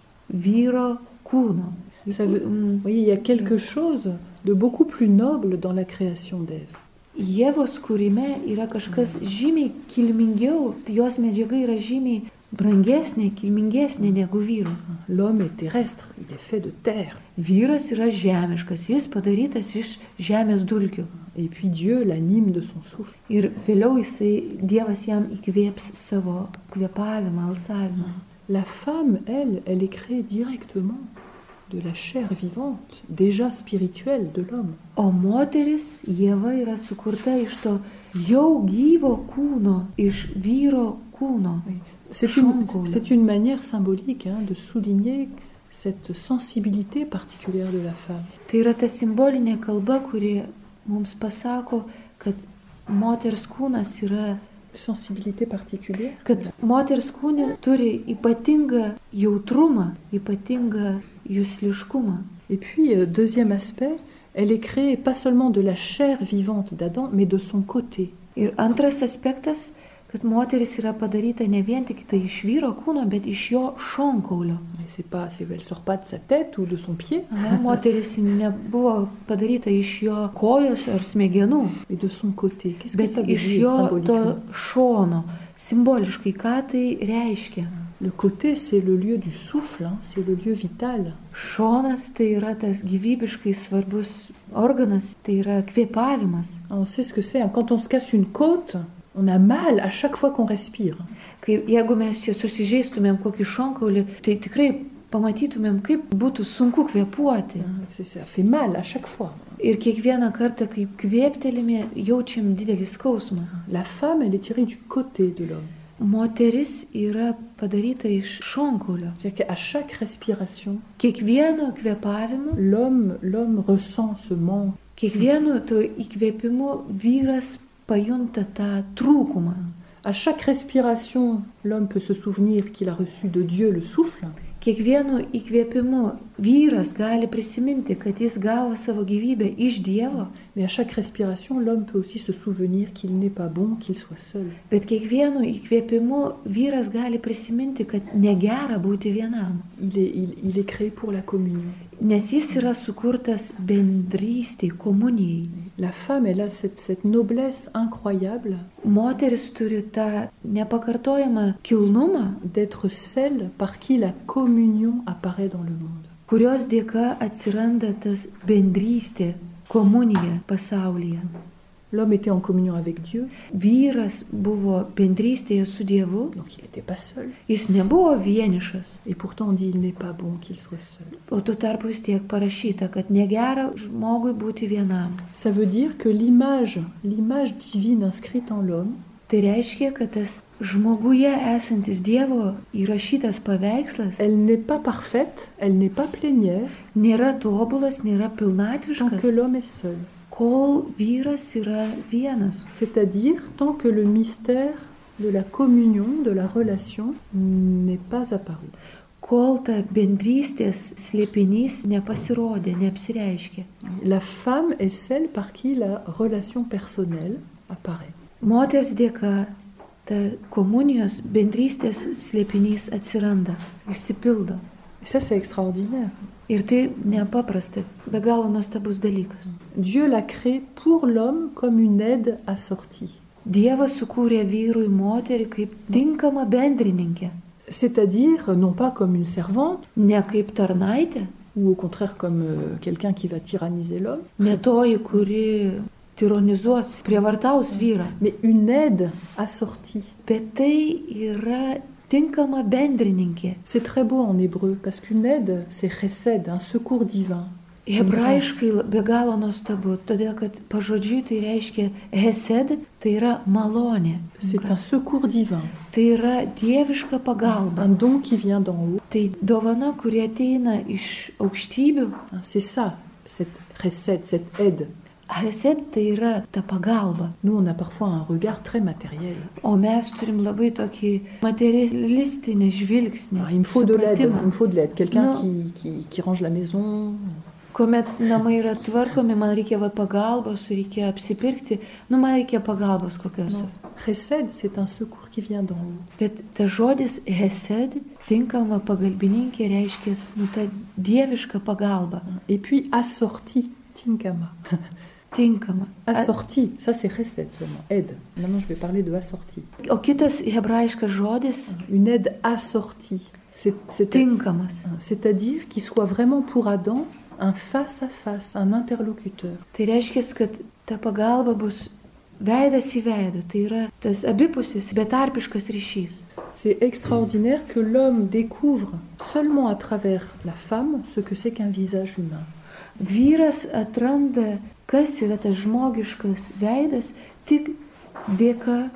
[SPEAKER 3] vyro kūno.
[SPEAKER 2] Ça veut, vous voyez, il y a quelque chose de beaucoup plus noble dans la création d'Ève.
[SPEAKER 3] Ievos kūrime yra kažkas žymiai kilmingiau, jos medžiaga yra žymiai brangesnė, kilmingesnė negu vyro.
[SPEAKER 2] L'homme est terrestre, il est fait de terre.
[SPEAKER 3] Vyras yra žemiškas, jis padarytas iš žemės dulkių.
[SPEAKER 2] Et puis Dieu l'anime de son souffle.
[SPEAKER 3] Ir vėliau jisai, Dievas jam įkvėps savo kvėpavimą, alsavimą.
[SPEAKER 2] La femme, elle, elle est créée directement de la chair vivante, déjà spirituelle de l'homme.
[SPEAKER 3] O moteris, Ieva, yra sukurta iš to jau gyvo kūno, iš vyro kūno.
[SPEAKER 2] C'est une, c'est une manière symbolique hein, de souligner cette sensibilité particulière de la femme.
[SPEAKER 3] Tai yra ta simbolinė kalba, kuri mums pasako, kad moters kūnas yra
[SPEAKER 2] sensibilité particulière.
[SPEAKER 3] Kad moters kūne turi ypatingą jautrumą, ypatingą jusliškumą.
[SPEAKER 2] Et puis, euh, deuxième aspect, elle est créée pas seulement de la chair vivante d'Adam, mais de son côté.
[SPEAKER 3] Ir antras aspektas, kad moteris yra padaryta ne vien tik tai iš vyro kūno, bet iš jo šonkaulio.
[SPEAKER 2] C'est pas, c'est, elle sort pas de sa tête ou de son pied.
[SPEAKER 3] Aha, moteris nebuvo padaryta iš jo kojos ar smegenų,
[SPEAKER 2] mais de son côté. Qu'est-ce que
[SPEAKER 3] bet
[SPEAKER 2] ça veut
[SPEAKER 3] iš
[SPEAKER 2] dire
[SPEAKER 3] jo to
[SPEAKER 2] symboliquement?
[SPEAKER 3] šono. Simboliškai, ką tai reiškia?
[SPEAKER 2] Le côté, c'est le lieu du souffle, hein, c'est le lieu vital.
[SPEAKER 3] Šonas tai yra tas gyvybiškai svarbus organas, tai yra kvėpavimas.
[SPEAKER 2] On sait ce que c'est. Hein. Quand on se casse une côte, on a mal à chaque fois qu'on respire.
[SPEAKER 3] Kai, jeigu mes čia susižeistumėm kokį šonkaulį, tai tikrai pamatytumėm, kaip būtų sunku kvėpuoti.
[SPEAKER 2] C'est, ça fait mal à chaque fois.
[SPEAKER 3] Ir kiekvieną kartą, kaip kvėptelime, jaučiam didelį skausmą.
[SPEAKER 2] La femme, elle est tirée du côté de l'homme.
[SPEAKER 3] Moteris yra padaryta iš šonkaulio.
[SPEAKER 2] C'est-à-dire qu'à chaque respiration,
[SPEAKER 3] Kiekvieno kvėpavimu,
[SPEAKER 2] l'homme, l'homme ressent ce manque.
[SPEAKER 3] kiekvienu to įkvėpimu vyras pajunta tą trūkumą.
[SPEAKER 2] À chaque respiration, l'homme peut se souvenir qu'il a reçu de Dieu le souffle.
[SPEAKER 3] Kiekvienu įkvėpimu vyras gali prisiminti, kad jis gavo savo gyvybę iš Dievo,
[SPEAKER 2] Mais à chaque respiration, l'homme peut aussi se souvenir qu'il n'est pas bon qu'il soit seul.
[SPEAKER 3] bet kiekvienu įkvėpimu vyras gali prisiminti, kad negera būti vienam,
[SPEAKER 2] Il est, il, il est créé pour la communion.
[SPEAKER 3] nes jis yra sukurtas bendrystei, komunijai.
[SPEAKER 2] La femme, elle a cette, cette noblesse incroyable
[SPEAKER 3] Moteris turi tą nepakartojamą kilnumą,
[SPEAKER 2] d'être celle par qui la communion apparaît dans le monde.
[SPEAKER 3] kurios dėka atsiranda tas bendrystė, komunija pasaulyje.
[SPEAKER 2] L'homme était en communion avec Dieu,
[SPEAKER 3] Vyras buvo bendrystėje su Dievu,
[SPEAKER 2] donc il n'était pas seul.
[SPEAKER 3] jis nebuvo vienišas,
[SPEAKER 2] Et pourtant, on dit il n'est pas bon qu'il soit seul.
[SPEAKER 3] o tuo tarpu vis tiek parašyta, kad negera žmogui būti vienam.
[SPEAKER 2] Ça veut dire que l'image, l'image divine inscrite en l'homme,
[SPEAKER 3] Tai reiškia, kad tas žmoguje esantis Dievo įrašytas paveikslas
[SPEAKER 2] elle n'est pas parfaite, elle n'est pas plénière,
[SPEAKER 3] nėra tobulas, nėra
[SPEAKER 2] tant
[SPEAKER 3] pilnatviškas,
[SPEAKER 2] que l'homme est seul.
[SPEAKER 3] kol vyras yra vienas.
[SPEAKER 2] C'est-à-dire tant que le mystère de la communion, de la relation, n'est pas apparu.
[SPEAKER 3] Kol ta bendrystės slėpinys nepasirodė, neapsireiškė.
[SPEAKER 2] La femme est celle par qui la relation personnelle apparaît.
[SPEAKER 3] Moters dėka ta komunijos bendrystės slėpinys atsiranda, išsipildo.
[SPEAKER 2] Et ça, c'est extraordinaire.
[SPEAKER 3] Ir tai nepaprasta, be galo nuostabus dalykas.
[SPEAKER 2] Dieu l'a créé pour l'homme comme une aide assortie.
[SPEAKER 3] Dievas sukūrė vyrui moterį kaip tinkamą bendrininkę,
[SPEAKER 2] C'est-à-dire, non pas comme une servante,
[SPEAKER 3] ne kaip tarnaitė,
[SPEAKER 2] ou au contraire comme euh, quelqu'un qui va tyranniser l'homme,
[SPEAKER 3] ne toji, kuri tironizuos, prievartaus vyrą,
[SPEAKER 2] mais une aide assortie.
[SPEAKER 3] bet tai yra tinkama bendrininkė.
[SPEAKER 2] C'est très beau en hébreu, parce qu'une aide, c'est chesed, un secours divin.
[SPEAKER 3] Hebrajiškai be galo nuostabu, todėl kad pažodžiui tai reiškia hesed, tai yra malonė.
[SPEAKER 2] C'est un secours divin,
[SPEAKER 3] Tai yra dieviška pagalba.
[SPEAKER 2] un don qui vient d'en haut.
[SPEAKER 3] Tai dovana, kuri ateina iš aukštybių.
[SPEAKER 2] C'est ça, cette chesed, cette aide.
[SPEAKER 3] Hesed tai yra ta pagalba.
[SPEAKER 2] Nous, on a parfois un regard très matériel.
[SPEAKER 3] O mes turim labai tokį materialistinį žvilgsnį.
[SPEAKER 2] Ah, il me faut de l'aide,
[SPEAKER 3] supratimą.
[SPEAKER 2] il me faut de l'aide. Quelqu'un
[SPEAKER 3] Non.
[SPEAKER 2] qui, qui, qui range la maison.
[SPEAKER 3] Kuomet namai yra tvarkomi, man reikia va pagalbos, reikia apsipirkti, nu man reikia pagalbos kokios.
[SPEAKER 2] Non. Chesed, c'est un secours qui vient d'en haut.
[SPEAKER 3] Bet ta žodis hesed, tinkama pagalbininkė, reiškia nu, ta dieviška pagalba.
[SPEAKER 2] Et puis assorti, tinkama.
[SPEAKER 3] Tinkama.
[SPEAKER 2] Assorti, ça c'est chesed seulement, aide. Maintenant je vais parler de assorti.
[SPEAKER 3] O kitas hebrajiškas žodis
[SPEAKER 2] Une aide assortie. C'est, c'est,
[SPEAKER 3] tinkamas.
[SPEAKER 2] c'est-à-dire qu'il soit vraiment pour Adam un face-à-face, un interlocuteur.
[SPEAKER 3] Tai reiškia, kad ta pagalba bus veidas į veidą. Tai yra tas abipusis, betarpiškas ryšys.
[SPEAKER 2] C'est extraordinaire que l'homme découvre seulement à travers la femme ce que c'est qu'un visage humain.
[SPEAKER 3] Vyras atranda, kas yra tas žmogiškas veidas, tik dėka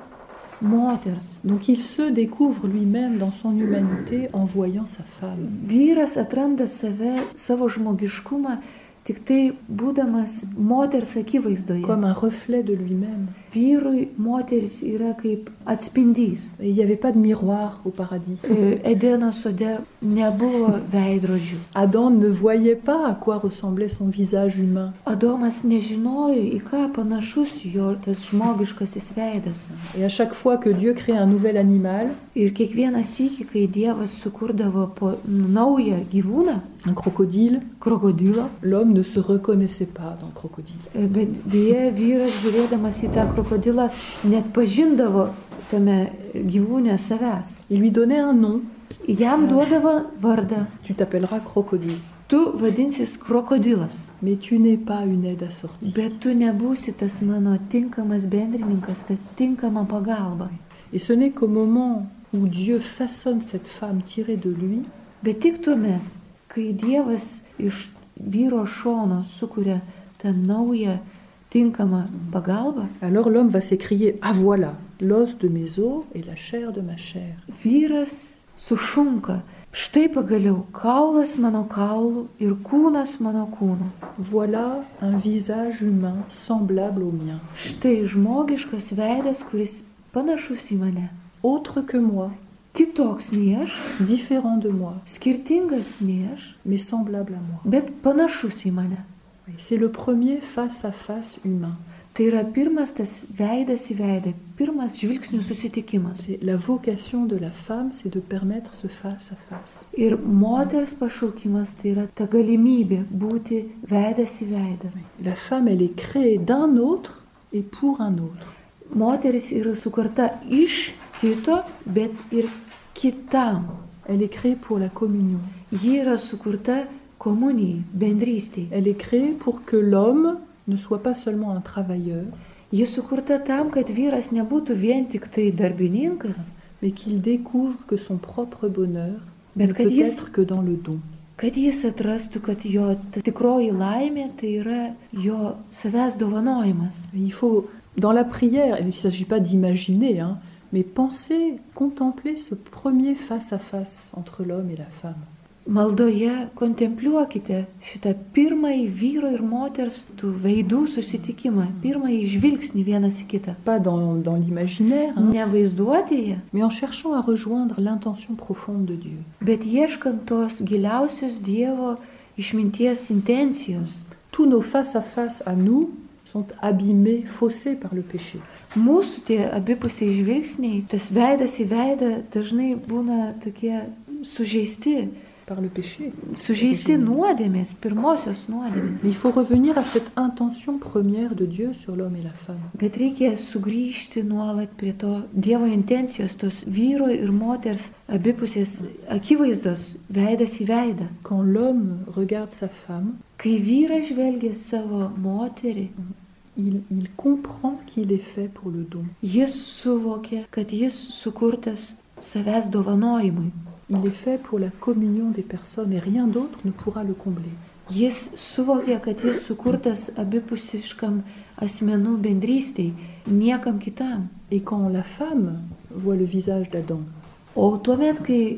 [SPEAKER 3] moters.
[SPEAKER 2] Donc il se découvre lui-même dans son humanité en voyant sa femme.
[SPEAKER 3] Vyras atranda save, savo žmogiškumą, tik tai būdamas moters akivaizdoje.
[SPEAKER 2] Comme un reflet de lui-même.
[SPEAKER 3] Vyrui moteris yra kaip atspindys.
[SPEAKER 2] Et il n'y avait pas de miroir au paradis.
[SPEAKER 3] E, Edeno sode nebuvo veidrodžių.
[SPEAKER 2] Adam ne voyait pas à quoi ressemblait son visage humain.
[SPEAKER 3] Adomas nežinojo, į ką panašus jo tas žmogiškasis veidas.
[SPEAKER 2] Et à chaque fois que Dieu crée un nouvel animal,
[SPEAKER 3] Ir kiekvieną sykį, kai Dievas sukurdavo po naują gyvūną,
[SPEAKER 2] un crocodile,
[SPEAKER 3] krokodilą,
[SPEAKER 2] l'homme ne se reconnaissait pas dans le crocodile.
[SPEAKER 3] e, bet dėja vyras žiūrėdamas į tą krokodilą net pažindavo tame gyvūne savęs.
[SPEAKER 2] Il lui donnait un nom.
[SPEAKER 3] Jam duodavo vardą.
[SPEAKER 2] Tu t'appelleras crocodile.
[SPEAKER 3] Tu vadinsis krokodilas,
[SPEAKER 2] Mais tu n'es pas une aide assortie.
[SPEAKER 3] bet tu nebūsi tas mano tinkamas bendrininkas, ta tinkama pagalba.
[SPEAKER 2] Et ce n'est qu'au moment où Dieu façonne cette femme tirée de lui,
[SPEAKER 3] Bet tik tuomet, kai Dievas iš vyro šono sukuria tą naują tinkamą pagalbą,
[SPEAKER 2] alors l'homme va s'écrier « Ah voilà, l'os de mes os et la chair de ma chair.
[SPEAKER 3] vyras sušunka. Štai pagaliau kaulas mano kaulų ir kūnas mano kūno.
[SPEAKER 2] Voilà un visage humain semblable au mien,
[SPEAKER 3] Štai žmogiškas veidas, kuris panašus į mane.
[SPEAKER 2] autre que moi,
[SPEAKER 3] Kitoks nei aš,
[SPEAKER 2] différent de moi,
[SPEAKER 3] skirtingas nei aš,
[SPEAKER 2] mais semblable à moi.
[SPEAKER 3] bet panašus į mane.
[SPEAKER 2] Et c'est le premier face-à-face humain.
[SPEAKER 3] Tai yra pirmas tas veidas į veidą, pirmas žvilgsnių susitikimas.
[SPEAKER 2] C'est la vocation de la femme, c'est de permettre ce face-à-face.
[SPEAKER 3] Ir moters pašaukimas tai yra ta galimybė būti veidas į veidą.
[SPEAKER 2] La femme, elle est créée d'un autre et pour un autre.
[SPEAKER 3] Moteris yra sukurta iš kito, bet ir kitam.
[SPEAKER 2] Elle est créée pour la communion.
[SPEAKER 3] Ji yra sukurta komunijai, bendrystei.
[SPEAKER 2] Elle est créée pour que l'homme ne soit pas seulement un travailleur,
[SPEAKER 3] Ji sukurta tam, kad vyras nebūtų vien tik tai darbininkas,
[SPEAKER 2] mais qu'il découvre que son propre bonheur
[SPEAKER 3] Bet
[SPEAKER 2] ne
[SPEAKER 3] kad
[SPEAKER 2] peut
[SPEAKER 3] jis-
[SPEAKER 2] être que dans le don.
[SPEAKER 3] kad jis atrastų, kad jo ta tikroji laimė tai yra jo savęs dovanojimas.
[SPEAKER 2] Et il faut, dans la prière, il ne s'agit pas d'imaginer, hein, mais penser, contempler ce premier face-à-face entre l'homme et la femme.
[SPEAKER 3] Maldoje kontempliuokite šitą pirmąjį vyro ir moters tų veidų susitikimą, pirmąjį žvilgsnį vienas į kitą.
[SPEAKER 2] Pas dans, dans l'imaginaire, hein,
[SPEAKER 3] Ne vaizduotėje,
[SPEAKER 2] mais en cherchant à rejoindre l'intention profonde de Dieu.
[SPEAKER 3] bet ieškant tos giliausios Dievo išminties intencijos.
[SPEAKER 2] Tous nos face-à-face à nous sont abîmés, faussés par le péché.
[SPEAKER 3] Mūsų tie abipusiai žvilgsniai, tas veidas į veidą dažnai būna tokie sužeisti,
[SPEAKER 2] Par le péché.
[SPEAKER 3] sužeisti nuodėmės, pirmosios nuodėmės.
[SPEAKER 2] Mais il faut revenir à cette intention première de Dieu sur l'homme et la femme.
[SPEAKER 3] Bet reikia sugrįžti nuolat prie to Dievo intencijos, tos vyro ir moters abipusės akivaizdos, veidas į veidą.
[SPEAKER 2] Quand l'homme regarde sa femme,
[SPEAKER 3] Kai vyras žvelgia savo moterį,
[SPEAKER 2] il, il comprend qu'il est fait pour le don.
[SPEAKER 3] jis suvokia, kad jis sukurtas savęs dovanojimui.
[SPEAKER 2] Il est fait pour la communion des personnes et rien d'autre ne pourra le combler.
[SPEAKER 3] Jis suvokia, kad jis sukurtas abipusiškam asmenų bendrystei, niekam kitam.
[SPEAKER 2] Et quand la femme voit le visage d'Adam,
[SPEAKER 3] O tuomet, kai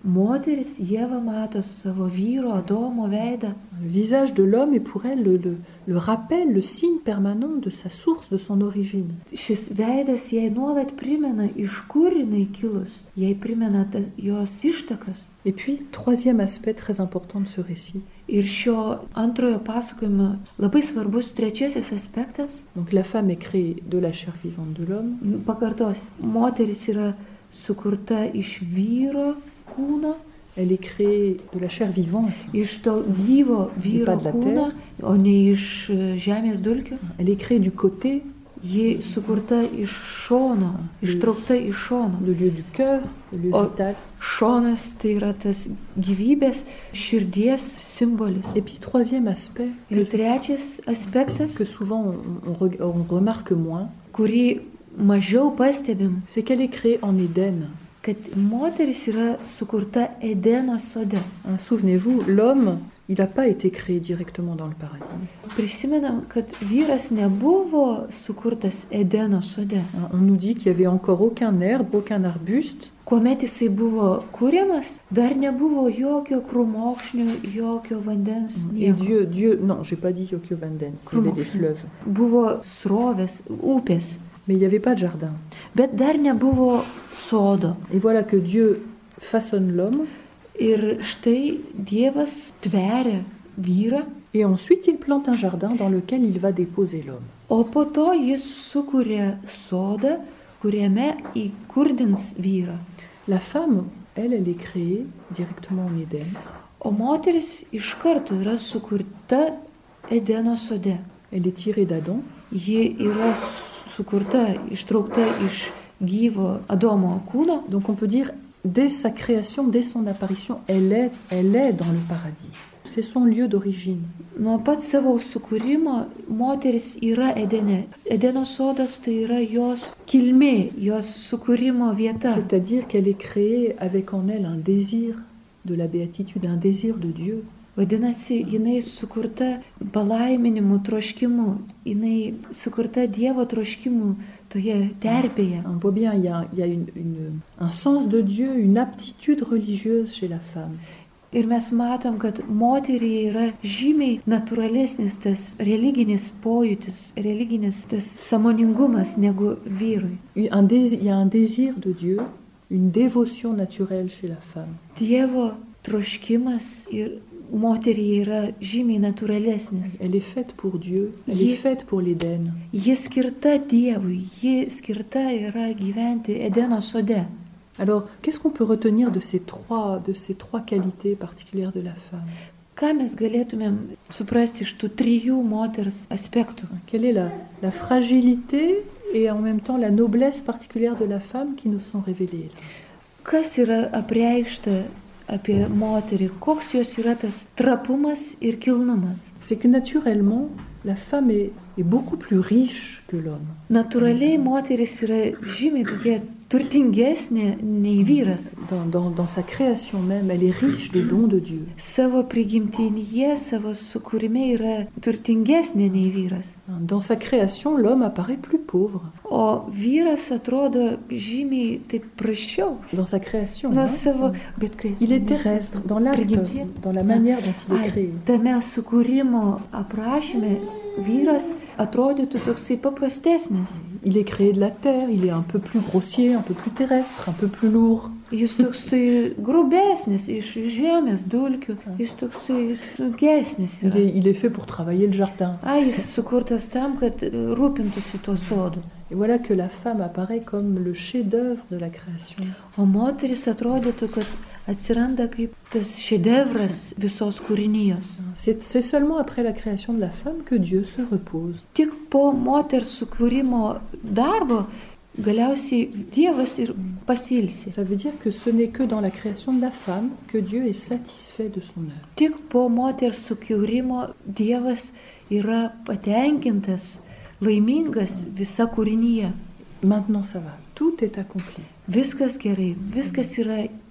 [SPEAKER 3] moteris Ieva mato savo vyro Adomo veidą.
[SPEAKER 2] Le visage de l'homme est pour elle le, le, le rappel, le signe permanent de sa source, de son origine.
[SPEAKER 3] Šis veidas jai nuolat primena, iš kur jinai kilus, jai primena tas, jos ištakas.
[SPEAKER 2] Et puis, troisième aspect très important de ce récit.
[SPEAKER 3] Ir šio antrojo pasakojimo labai svarbus trečiasis aspektas.
[SPEAKER 2] Donc la femme est créée de la chair vivante de l'homme.
[SPEAKER 3] Pakartos, moteris yra sukurta iš vyro kūno.
[SPEAKER 2] Elle est créée de la chair vivante.
[SPEAKER 3] Iš to gyvo vyro kūno, o ne iš žemės dulkių.
[SPEAKER 2] Elle est créée du côté.
[SPEAKER 3] Ji sukurta iš šono, ištraukta iš šono.
[SPEAKER 2] Le lieu du cœur, le lieu
[SPEAKER 3] o
[SPEAKER 2] vital.
[SPEAKER 3] Šonas tai yra tas gyvybės, širdies simbolis.
[SPEAKER 2] Et puis troisième aspect.
[SPEAKER 3] Ir trečias aspektas,
[SPEAKER 2] que souvent on, on, on remarque moins,
[SPEAKER 3] kurį mažiau pastebim,
[SPEAKER 2] c'est qu'elle est créée en Éden.
[SPEAKER 3] Kad moteris yra sukurta Edeno sode.
[SPEAKER 2] Hein, souvenez-vous, l'homme, il n'a pas été créé directement dans le paradis.
[SPEAKER 3] Prisimenam, kad vyras nebuvo sukurtas Edeno sode.
[SPEAKER 2] Hein, on nous dit qu'il n'y avait encore aucun herbe, aucun arbuste.
[SPEAKER 3] Kuomet jisai buvo kuriamas, dar nebuvo jokio krūmokšnio, jokio vandens.
[SPEAKER 2] Et Dieu, Dieu, non, j'ai pas dit jokio vandens, il y avait des fleuves.
[SPEAKER 3] Buvo srovės, upės.
[SPEAKER 2] Mais il n'y avait pas de jardin.
[SPEAKER 3] Bet dar nebuvo sodo.
[SPEAKER 2] Et voilà que Dieu façonne l'homme.
[SPEAKER 3] Ir štai Dievas tveria vyrą.
[SPEAKER 2] Et ensuite il plante un jardin dans lequel il va déposer l'homme.
[SPEAKER 3] O po to jis sukuria sodą, kuriame įkurdins vyrą.
[SPEAKER 2] La femme, elle, elle est créée directement en Éden.
[SPEAKER 3] O moteris iš karto yra sukurta Edeno sode.
[SPEAKER 2] Elle est tirée d'Adam.
[SPEAKER 3] Ji yra sukurta, ištraukta iš gyvo Adomo kūno.
[SPEAKER 2] Donc on peut dire, dès sa création, dès son apparition, elle est, elle est dans le paradis. C'est son lieu d'origine.
[SPEAKER 3] Nuo pat savo sukūrimo moteris yra Edene. Edeno sodas tai yra jos kilmė, jos sukūrimo vieta.
[SPEAKER 2] C'est-à-dire qu'elle est créée avec en elle un désir de la béatitude, un désir de Dieu.
[SPEAKER 3] Vadinasi, jinai sukurta palaiminimu troškimu, jinai sukurta Dievo troškimu toje terpėje.
[SPEAKER 2] On voit bien, il y a, il y a une, une, un sens de Dieu, une aptitude religieuse chez la femme.
[SPEAKER 3] Ir mes matom, kad moteriai yra žymiai natūralesnis tas religinis pojūtis, religinis tas sąmoningumas negu vyrui.
[SPEAKER 2] Un désir, il y a un désir de Dieu, une dévotion naturelle chez la femme.
[SPEAKER 3] Dievo troškimas ir moteriai yra žymiai natūralesnis.
[SPEAKER 2] Elle est faite pour Dieu, elle ji, est faite pour l'Éden.
[SPEAKER 3] Ji skirta Dievui, ji skirta yra gyventi Edeno sode.
[SPEAKER 2] Alors, qu'est-ce qu'on peut retenir de ces trois, de ces trois qualités particulières de la femme?
[SPEAKER 3] Ką mes galėtumėm suprasti iš tų trijų moters aspektų?
[SPEAKER 2] Quelle est la, la fragilité et en même temps la noblesse particulière de la femme qui nous sont révélées?
[SPEAKER 3] Kas yra apreikšta apie moterį? Koks jos yra tas trapumas ir kilnumas?
[SPEAKER 2] C'est que naturellement, la femme est, est beaucoup plus riche que l'homme.
[SPEAKER 3] Natūraliai moteris yra žymiai tokia turtingesnė nei vyras.
[SPEAKER 2] Dans, dans, dans sa création même, elle est riche des dons de Dieu.
[SPEAKER 3] Savo prigimtinyje, savo sukūrime yra turtingesnė nei vyras.
[SPEAKER 2] Dans sa création, l'homme apparaît plus pauvre.
[SPEAKER 3] O vyras atrodo žymiai taip prasčiau.
[SPEAKER 2] Dans sa création,
[SPEAKER 3] Nuo
[SPEAKER 2] hein?
[SPEAKER 3] savo,
[SPEAKER 2] bet il est terrestre, dans l'acte, dans la manière dont il est créé.
[SPEAKER 3] Tame sukūrimo aprašyme vyras atrodytų toksai paprastesnis.
[SPEAKER 2] Il est créé de la terre, il est un peu plus grossier, un peu plus terrestre, un peu plus lourd.
[SPEAKER 3] Jis toksai grubesnis iš žemės dulkių, jis toksai sunkesnis
[SPEAKER 2] yra. Il est, il est fait pour travailler le jardin.
[SPEAKER 3] A, jis sukurtas tam, kad rūpintųsi tuo sodu.
[SPEAKER 2] Et voilà que la femme apparaît comme le chef-d'œuvre de la création.
[SPEAKER 3] O moteris atrodytų, kad atsiranda kaip tas šedevras visos kūrinijos.
[SPEAKER 2] C'est, c'est seulement après la création de la femme que Dieu se repose.
[SPEAKER 3] Tik po moters sukūrimo darbo galiausiai Dievas ir pasilsi.
[SPEAKER 2] Ça veut dire que ce n'est que dans la création de la femme que Dieu est satisfait de son œuvre.
[SPEAKER 3] Tik po moters sukūrimo Dievas yra patenkintas, laimingas visa kūrinyje.
[SPEAKER 2] Maintenant ça va, tout est accompli.
[SPEAKER 3] Viskas gerai, viskas yra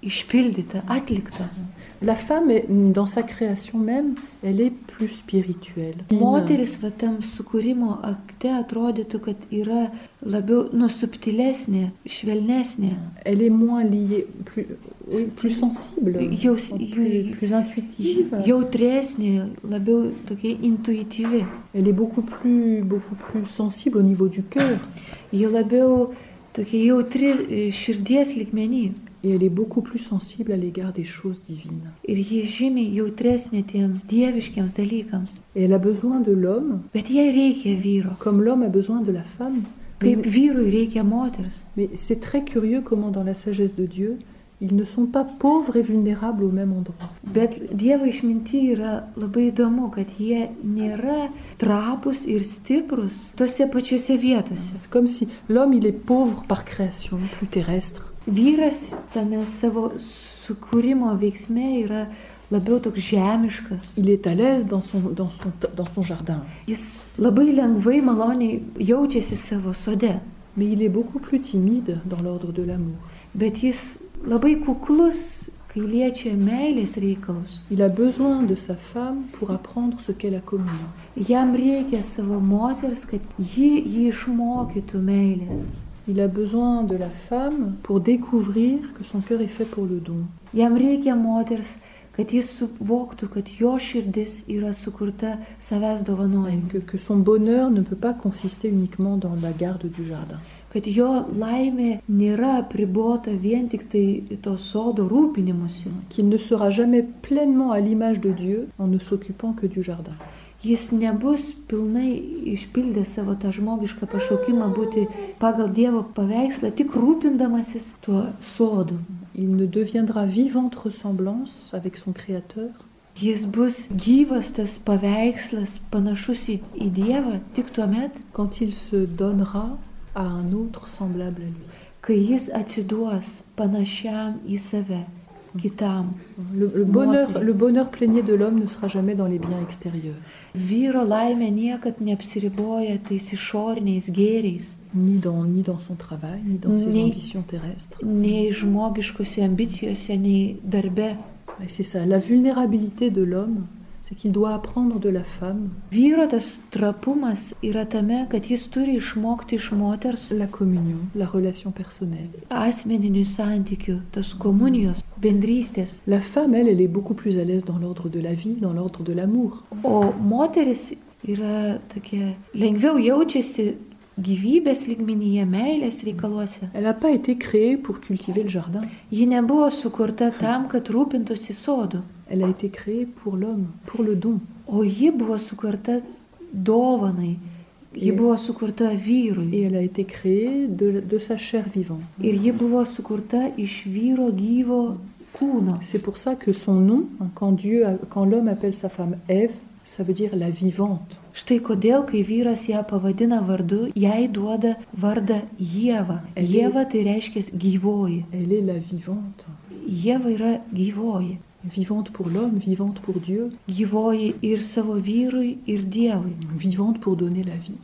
[SPEAKER 3] išpildyta, atlikta.
[SPEAKER 2] La femme, est, dans sa création même, elle est plus spirituelle.
[SPEAKER 3] Moteris va tam sukūrimo akte atrodytų, kad yra labiau nusubtilesnė, švelnesnė.
[SPEAKER 2] Elle est moins liée, plus, oui, plus sensible,
[SPEAKER 3] Jaus,
[SPEAKER 2] plus, plus intuitive.
[SPEAKER 3] Jautresnė, labiau tokia intuityvi.
[SPEAKER 2] Elle est beaucoup plus, beaucoup plus sensible au niveau du cœur.
[SPEAKER 3] Ji labiau tokia jautri širdies lygmenį.
[SPEAKER 2] Et elle est beaucoup plus sensible à l'égard des choses divines.
[SPEAKER 3] Ir ji žymiai jautresnė tiems dieviškiams dalykams.
[SPEAKER 2] Et elle a besoin de l'homme,
[SPEAKER 3] Bet jai reikia vyro.
[SPEAKER 2] comme l'homme a besoin de la femme.
[SPEAKER 3] Kaip
[SPEAKER 2] Mais,
[SPEAKER 3] vyrui reikia moters.
[SPEAKER 2] mais c'est très curieux comment dans la sagesse de Dieu, ils ne sont pas pauvres et vulnérables au même endroit.
[SPEAKER 3] Bet Dievo išminty yra labai įdomu, kad jie nėra trapus ir stiprus tose pačiose vietose.
[SPEAKER 2] C'est comme si l'homme, il est pauvre par création, plus terrestre.
[SPEAKER 3] Vyras tame savo sukūrimo veiksme yra labiau toks žemiškas.
[SPEAKER 2] Il est à l'aise dans son, dans son, dans son jardin.
[SPEAKER 3] Jis labai lengvai, maloniai jaučiasi savo sode.
[SPEAKER 2] Mais il est beaucoup plus timide dans l'ordre de l'amour.
[SPEAKER 3] Bet jis labai kuklus, kai liečia meilės reikalus.
[SPEAKER 2] Il a besoin de sa femme pour apprendre ce qu'est la communion.
[SPEAKER 3] Jam reikia savo moters, kad ji jį išmokytų meilės.
[SPEAKER 2] Il a besoin de la femme pour découvrir que son cœur est fait pour le don.
[SPEAKER 3] Jam reikia moters, kad jis suvoktų, kad jo širdis yra sukurta savęs dovanojimui.
[SPEAKER 2] Que, que son bonheur ne peut pas consister uniquement dans la garde du jardin.
[SPEAKER 3] Kad jo laimė nėra apribota vien tik tai to sodo rūpinimusi.
[SPEAKER 2] Qu'il ne sera jamais pleinement à l'image de Dieu en ne s'occupant que du jardin.
[SPEAKER 3] Jis nebus pilnai išpildęs savo tą žmogišką pašaukimą būti pagal Dievo paveikslą, tik rūpindamasis tuo sodu.
[SPEAKER 2] Il ne deviendra vivante ressemblance avec son Créateur
[SPEAKER 3] Jis bus gyvas tas paveikslas, panašus į, į Dievą tik tuomet,
[SPEAKER 2] quand il se donnera à un autre semblable à lui.
[SPEAKER 3] kai jis atsiduos panašiam į save, kitam.
[SPEAKER 2] Le, le, bonheur, le bonheur plénier de l'homme ne sera jamais dans les biens extérieurs.
[SPEAKER 3] Vyro laimė niekad neapsiriboja tais išoriniais gėriais,
[SPEAKER 2] Ni dans, ni dans son travail, ni dans ses
[SPEAKER 3] Ni-
[SPEAKER 2] ambitions terrestres.
[SPEAKER 3] nei žmogiškose ambicijose, nei darbe.
[SPEAKER 2] Et c'est ça, la vulnérabilité de l'homme, c'est qu'il doit apprendre de la femme
[SPEAKER 3] Vyro tas trapumas yra tame, kad jis turi išmokti iš moters
[SPEAKER 2] la communion, la relation personnelle.
[SPEAKER 3] asmeninių santykių, tos komunijos, bendrystės.
[SPEAKER 2] La femme, elle, elle est beaucoup plus à l'aise dans l'ordre de la vie, dans l'ordre de l'amour.
[SPEAKER 3] O moteris yra tokia, lengviau jaučiasi gyvybės lygmenyje, meilės reikaluose.
[SPEAKER 2] Elle n'a pas été créée pour cultiver le jardin.
[SPEAKER 3] Ji nebuvo sukurta tam, kad rūpintųsi sodu,
[SPEAKER 2] Elle a été créée pour l'homme, pour le don.
[SPEAKER 3] o ji buvo sukurta dovanai, ji buvo sukurta
[SPEAKER 2] Et
[SPEAKER 3] vyrui.
[SPEAKER 2] elle a été créée de, de sa chair vivante.
[SPEAKER 3] Ir ji buvo sukurta iš vyro gyvo kūno.
[SPEAKER 2] C'est pour ça que son nom, quand, Dieu, a- quand l'homme appelle sa femme Ève, ça veut dire la vivante.
[SPEAKER 3] Štai kodėl, kai vyras ją pavadina vardu, jai duoda vardą Ieva.
[SPEAKER 2] Eli-
[SPEAKER 3] Ieva tai reiškia gyvoji.
[SPEAKER 2] Elle est la vivante.
[SPEAKER 3] Ieva yra gyvoji.
[SPEAKER 2] Vivante pour l'homme, vivante pour Dieu,
[SPEAKER 3] Gyvoji ir savo vyrui, ir Dievui.
[SPEAKER 2] vivante pour donner la vie.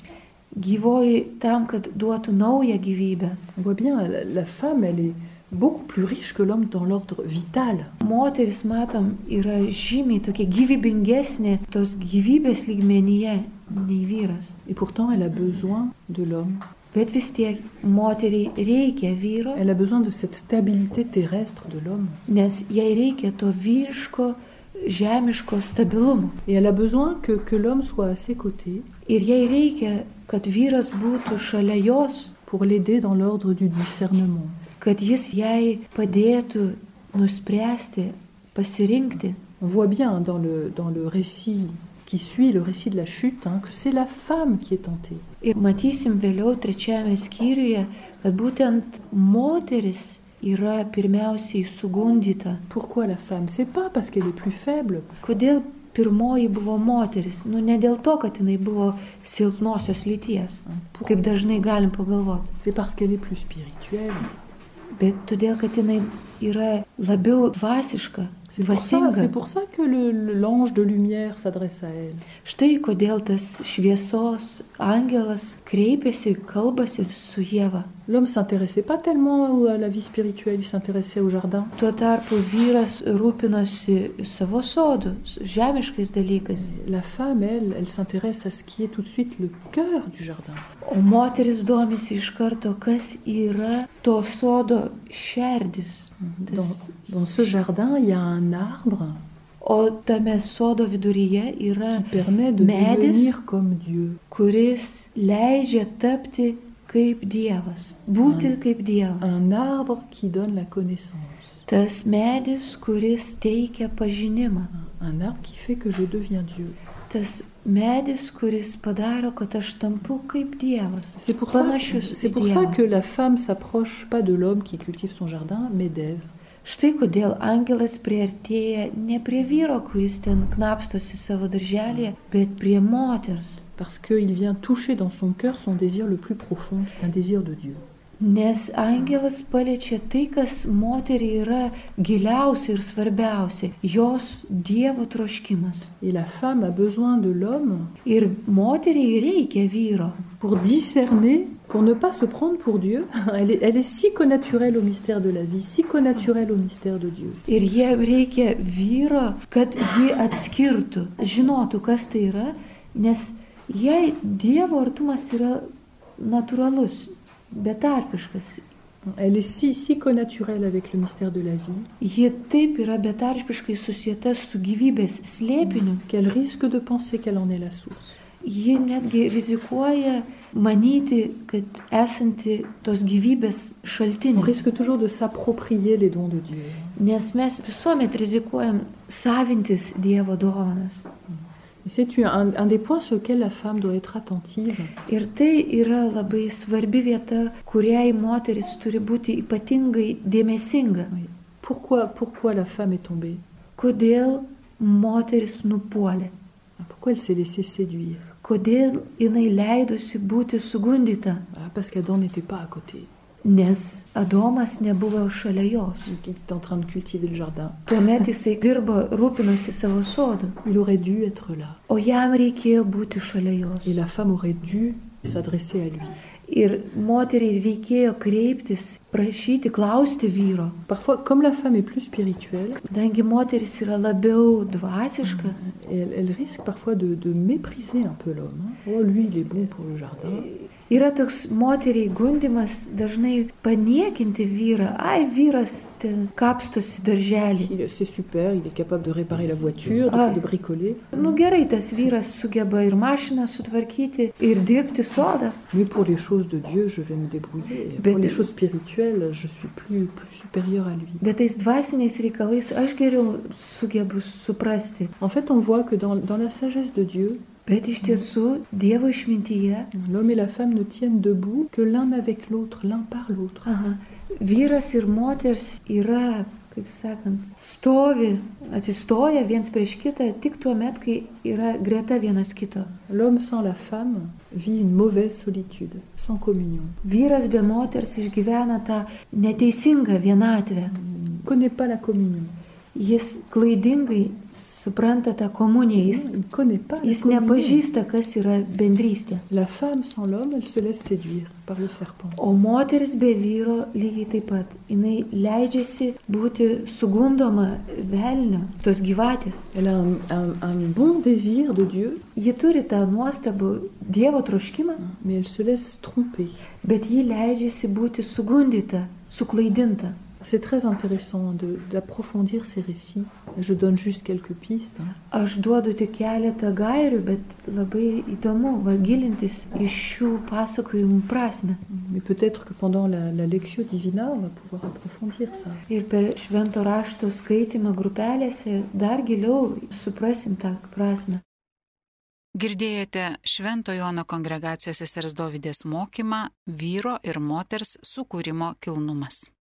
[SPEAKER 3] Gyvoji tam, kad duotų naują gyvybę.
[SPEAKER 2] On voit bien, la, la femme, elle est beaucoup plus riche que l'homme dans l'ordre vital.
[SPEAKER 3] Moteris, matom, yra žymiai tokia gyvybingesnė tos gyvybės lygmenyje nei vyras.
[SPEAKER 2] Et pourtant, elle a besoin de l'homme.
[SPEAKER 3] Bet vis tiek moteriai reikia vyro,
[SPEAKER 2] Elle a besoin de cette stabilité terrestre de l'homme.
[SPEAKER 3] nes jai reikia to vyriško, žemiško stabilumo.
[SPEAKER 2] Et elle a besoin que, que l'homme soit à ses côtés
[SPEAKER 3] Ir jai reikia, kad vyras būtų šalia jos,
[SPEAKER 2] pour l'aider dans l'ordre du discernement.
[SPEAKER 3] kad jis jai padėtų nuspręsti, pasirinkti.
[SPEAKER 2] On voit bien dans le, dans le récit qui suit le récit de la chute hein, que c'est la femme qui est tentée.
[SPEAKER 3] Ir matysim vėliau trečiame skyriuje, kad būtent moteris yra pirmiausiai sugundyta.
[SPEAKER 2] Pourquoi la femme? C'est pas parce qu'elle est plus faible,
[SPEAKER 3] Kodėl pirmoji buvo moteris? Nu, ne dėl to, kad jinai buvo silpnosios lyties, kaip dažnai galim pagalvoti,
[SPEAKER 2] c'est parce qu'elle est plus spirituelle.
[SPEAKER 3] bet todėl, kad jinai yra labiau dvasiška,
[SPEAKER 2] C'est pour, ça,
[SPEAKER 3] dvasinga.
[SPEAKER 2] c'est pour ça que le- le- l'ange de lumière s'adresse à elle.
[SPEAKER 3] Štai kodėl tas šviesos angelas kreipiasi, kalbasi su Ieva.
[SPEAKER 2] L'homme s'intéressait pas tellement à la vie spirituelle, il s'intéressait au jardin.
[SPEAKER 3] Tuo tarpu vyras rūpinosi savo sodu, žemiškais dalykais.
[SPEAKER 2] La femme, elle, elle s'intéresse à ce qui est tout de suite le cœur du jardin.
[SPEAKER 3] O moteris domisi iš karto, kas yra to sodo šerdis.
[SPEAKER 2] Dans, dans ce jardin, il y a un arbre
[SPEAKER 3] O tame sodo viduryje yra
[SPEAKER 2] qui permet de
[SPEAKER 3] medis,
[SPEAKER 2] devenir comme Dieu.
[SPEAKER 3] kuris leidžia tapti kaip Dievas, būti
[SPEAKER 2] Un-
[SPEAKER 3] kaip Dievas.
[SPEAKER 2] Un arbre qui donne la connaissance.
[SPEAKER 3] Tas medis, kuris teikia pažinimą.
[SPEAKER 2] Un arbre qui fait que je deviens Dieu.
[SPEAKER 3] Tas medis, kuris padaro, kad aš tampu kaip Dievas.
[SPEAKER 2] C'est pour, ça,
[SPEAKER 3] Panašus
[SPEAKER 2] c'est
[SPEAKER 3] į
[SPEAKER 2] pour ça
[SPEAKER 3] Dievą.
[SPEAKER 2] que la femme s'approche pas de l'homme qui cultive son jardin, mais d'Ève.
[SPEAKER 3] Štai kodėl angelas priartėja ne prie vyro, kuris ten knapstosi savo darželėje, bet prie moters.
[SPEAKER 2] Parce qu'il vient toucher dans son cœur son désir le plus profond, qui est un désir de Dieu.
[SPEAKER 3] Nes angelas paliečia tai, kas moteriai yra giliausia ir svarbiausia - jos Dievo troškimas.
[SPEAKER 2] Et la femme a besoin de l'homme
[SPEAKER 3] Ir moteriai reikia vyro,
[SPEAKER 2] pour discerner, pour ne pas se prendre pour Dieu. Elle est, elle est si connaturelle au mystère de la vie, si connaturelle au mystère de Dieu.
[SPEAKER 3] ir jie reikia vyro, kad ji atskirtų, žinotų, kas tai yra, nes jei Dievo artumas yra natūralus, betarpiškas,
[SPEAKER 2] Elle est si, si connaturelle avec le mystère de la vie
[SPEAKER 3] ji taip yra betarpiškai susieta su gyvybės slėpiniu,
[SPEAKER 2] qu'elle risque de penser qu'elle en est la source.
[SPEAKER 3] ji netgi rizikuoja manyti, kad esanti tos gyvybės
[SPEAKER 2] On
[SPEAKER 3] šaltinis.
[SPEAKER 2] risque toujours de s'approprier les dons de Dieu.
[SPEAKER 3] Nes mes visuomet rizikuojam savintis Dievo dovanas.
[SPEAKER 2] Et c'est un, un des points sur lesquels la femme doit être attentive.
[SPEAKER 3] Ir tai yra labai svarbi vieta, kuriai moteris turi būti ypatingai dėmesinga.
[SPEAKER 2] Oui. Pourquoi, pourquoi la femme est tombée?
[SPEAKER 3] Kodėl moteris nupuolė?
[SPEAKER 2] Pourquoi elle s'est laissée séduire?
[SPEAKER 3] Kodėl jinai leidosi būti sugundyta?
[SPEAKER 2] Ah, parce qu'Adam n'était pas à côté.
[SPEAKER 3] Nes Adomas nebuvo šalia jos.
[SPEAKER 2] Il était en train de cultiver le jardin.
[SPEAKER 3] Tuomet jisai dirbo, rūpinosi savo sodu,
[SPEAKER 2] Il aurait dû être là.
[SPEAKER 3] o jam reikėjo būti šalia jos.
[SPEAKER 2] Et la femme aurait dû s'adresser à lui.
[SPEAKER 3] Ir moteriai reikėjo kreiptis, prašyti, klausti vyro.
[SPEAKER 2] Parfois, comme la femme est plus spirituelle,
[SPEAKER 3] Kadangi moteris yra labiau dvasiška,
[SPEAKER 2] elle, elle risque parfois de, de mépriser un peu l'homme. hein. Oh, lui, il est bon pour le jardin.
[SPEAKER 3] yra toks moteriai gundimas dažnai paniekinti vyrą. Ai, vyras ten kapstosi darželį.
[SPEAKER 2] Il- C'est super, il est capable de réparer la voiture, de,
[SPEAKER 3] Ah.
[SPEAKER 2] de bricoler.
[SPEAKER 3] Nu gerai, tas vyras sugeba ir mašiną sutvarkyti, ir dirbti sodą.
[SPEAKER 2] Mais pour les choses de Dieu, je vais me débrouiller.
[SPEAKER 3] Mais
[SPEAKER 2] Pour les
[SPEAKER 3] t'es-
[SPEAKER 2] choses spirituelles, je suis plus, plus supérieure à lui.
[SPEAKER 3] Bet tais dvasiniais reikalais aš geriau sugebu suprasti.
[SPEAKER 2] En fait, on voit que dans, dans la sagesse de Dieu,
[SPEAKER 3] Bet iš tiesų, Dievo išmintyje,
[SPEAKER 2] l'homme et la femme ne tiennent debout que l'un avec l'autre, l'un par l'autre.
[SPEAKER 3] aha, vyras ir moters yra, kaip sakant, stovi, atsistoja viens prieš kitą tik tuo met, kai yra greta vienas kito.
[SPEAKER 2] L'homme sans la femme vit une mauvaise solitude, sans communion.
[SPEAKER 3] Vyras be moters išgyvena tą neteisingą vienatvę.
[SPEAKER 2] Il ne connaît pas la communion.
[SPEAKER 3] Jis klaidingai supranta tą komuniją, jis,
[SPEAKER 2] Il ne connaît pas la
[SPEAKER 3] jis
[SPEAKER 2] communion.
[SPEAKER 3] nepažįsta, kas yra bendrystė.
[SPEAKER 2] La femme sans l'homme, elle se laisse séduire par le serpent.
[SPEAKER 3] O moteris be vyro lygiai taip pat. Jinai leidžiasi būti sugundoma velnio, tos gyvatės.
[SPEAKER 2] Elle a un, un- un bon désir de Dieu,
[SPEAKER 3] Ji turi tą nuostabų Dievo troškimą,
[SPEAKER 2] mais elle se laisse tromper.
[SPEAKER 3] bet ji leidžiasi būti sugundyta, suklaidinta.
[SPEAKER 2] C'est très intéressant de- d'approfondir ces récits. Je donne juste quelques pistes. hein.
[SPEAKER 3] Aš duodu tik keletą gairių, bet labai įdomu va, gilintis į šių pasakojimų prasme.
[SPEAKER 2] Mais peut-être que pendant la, la Lectio Divina, on va pouvoir approfondir ça.
[SPEAKER 3] Ir per švento rašto skaitimą grupelėse dar giliau suprasim tą prasme.
[SPEAKER 1] Girdėjote Švento Jono kongregacijos sesers Dovydės mokymą Vyro ir moters sukūrimo kilnumas.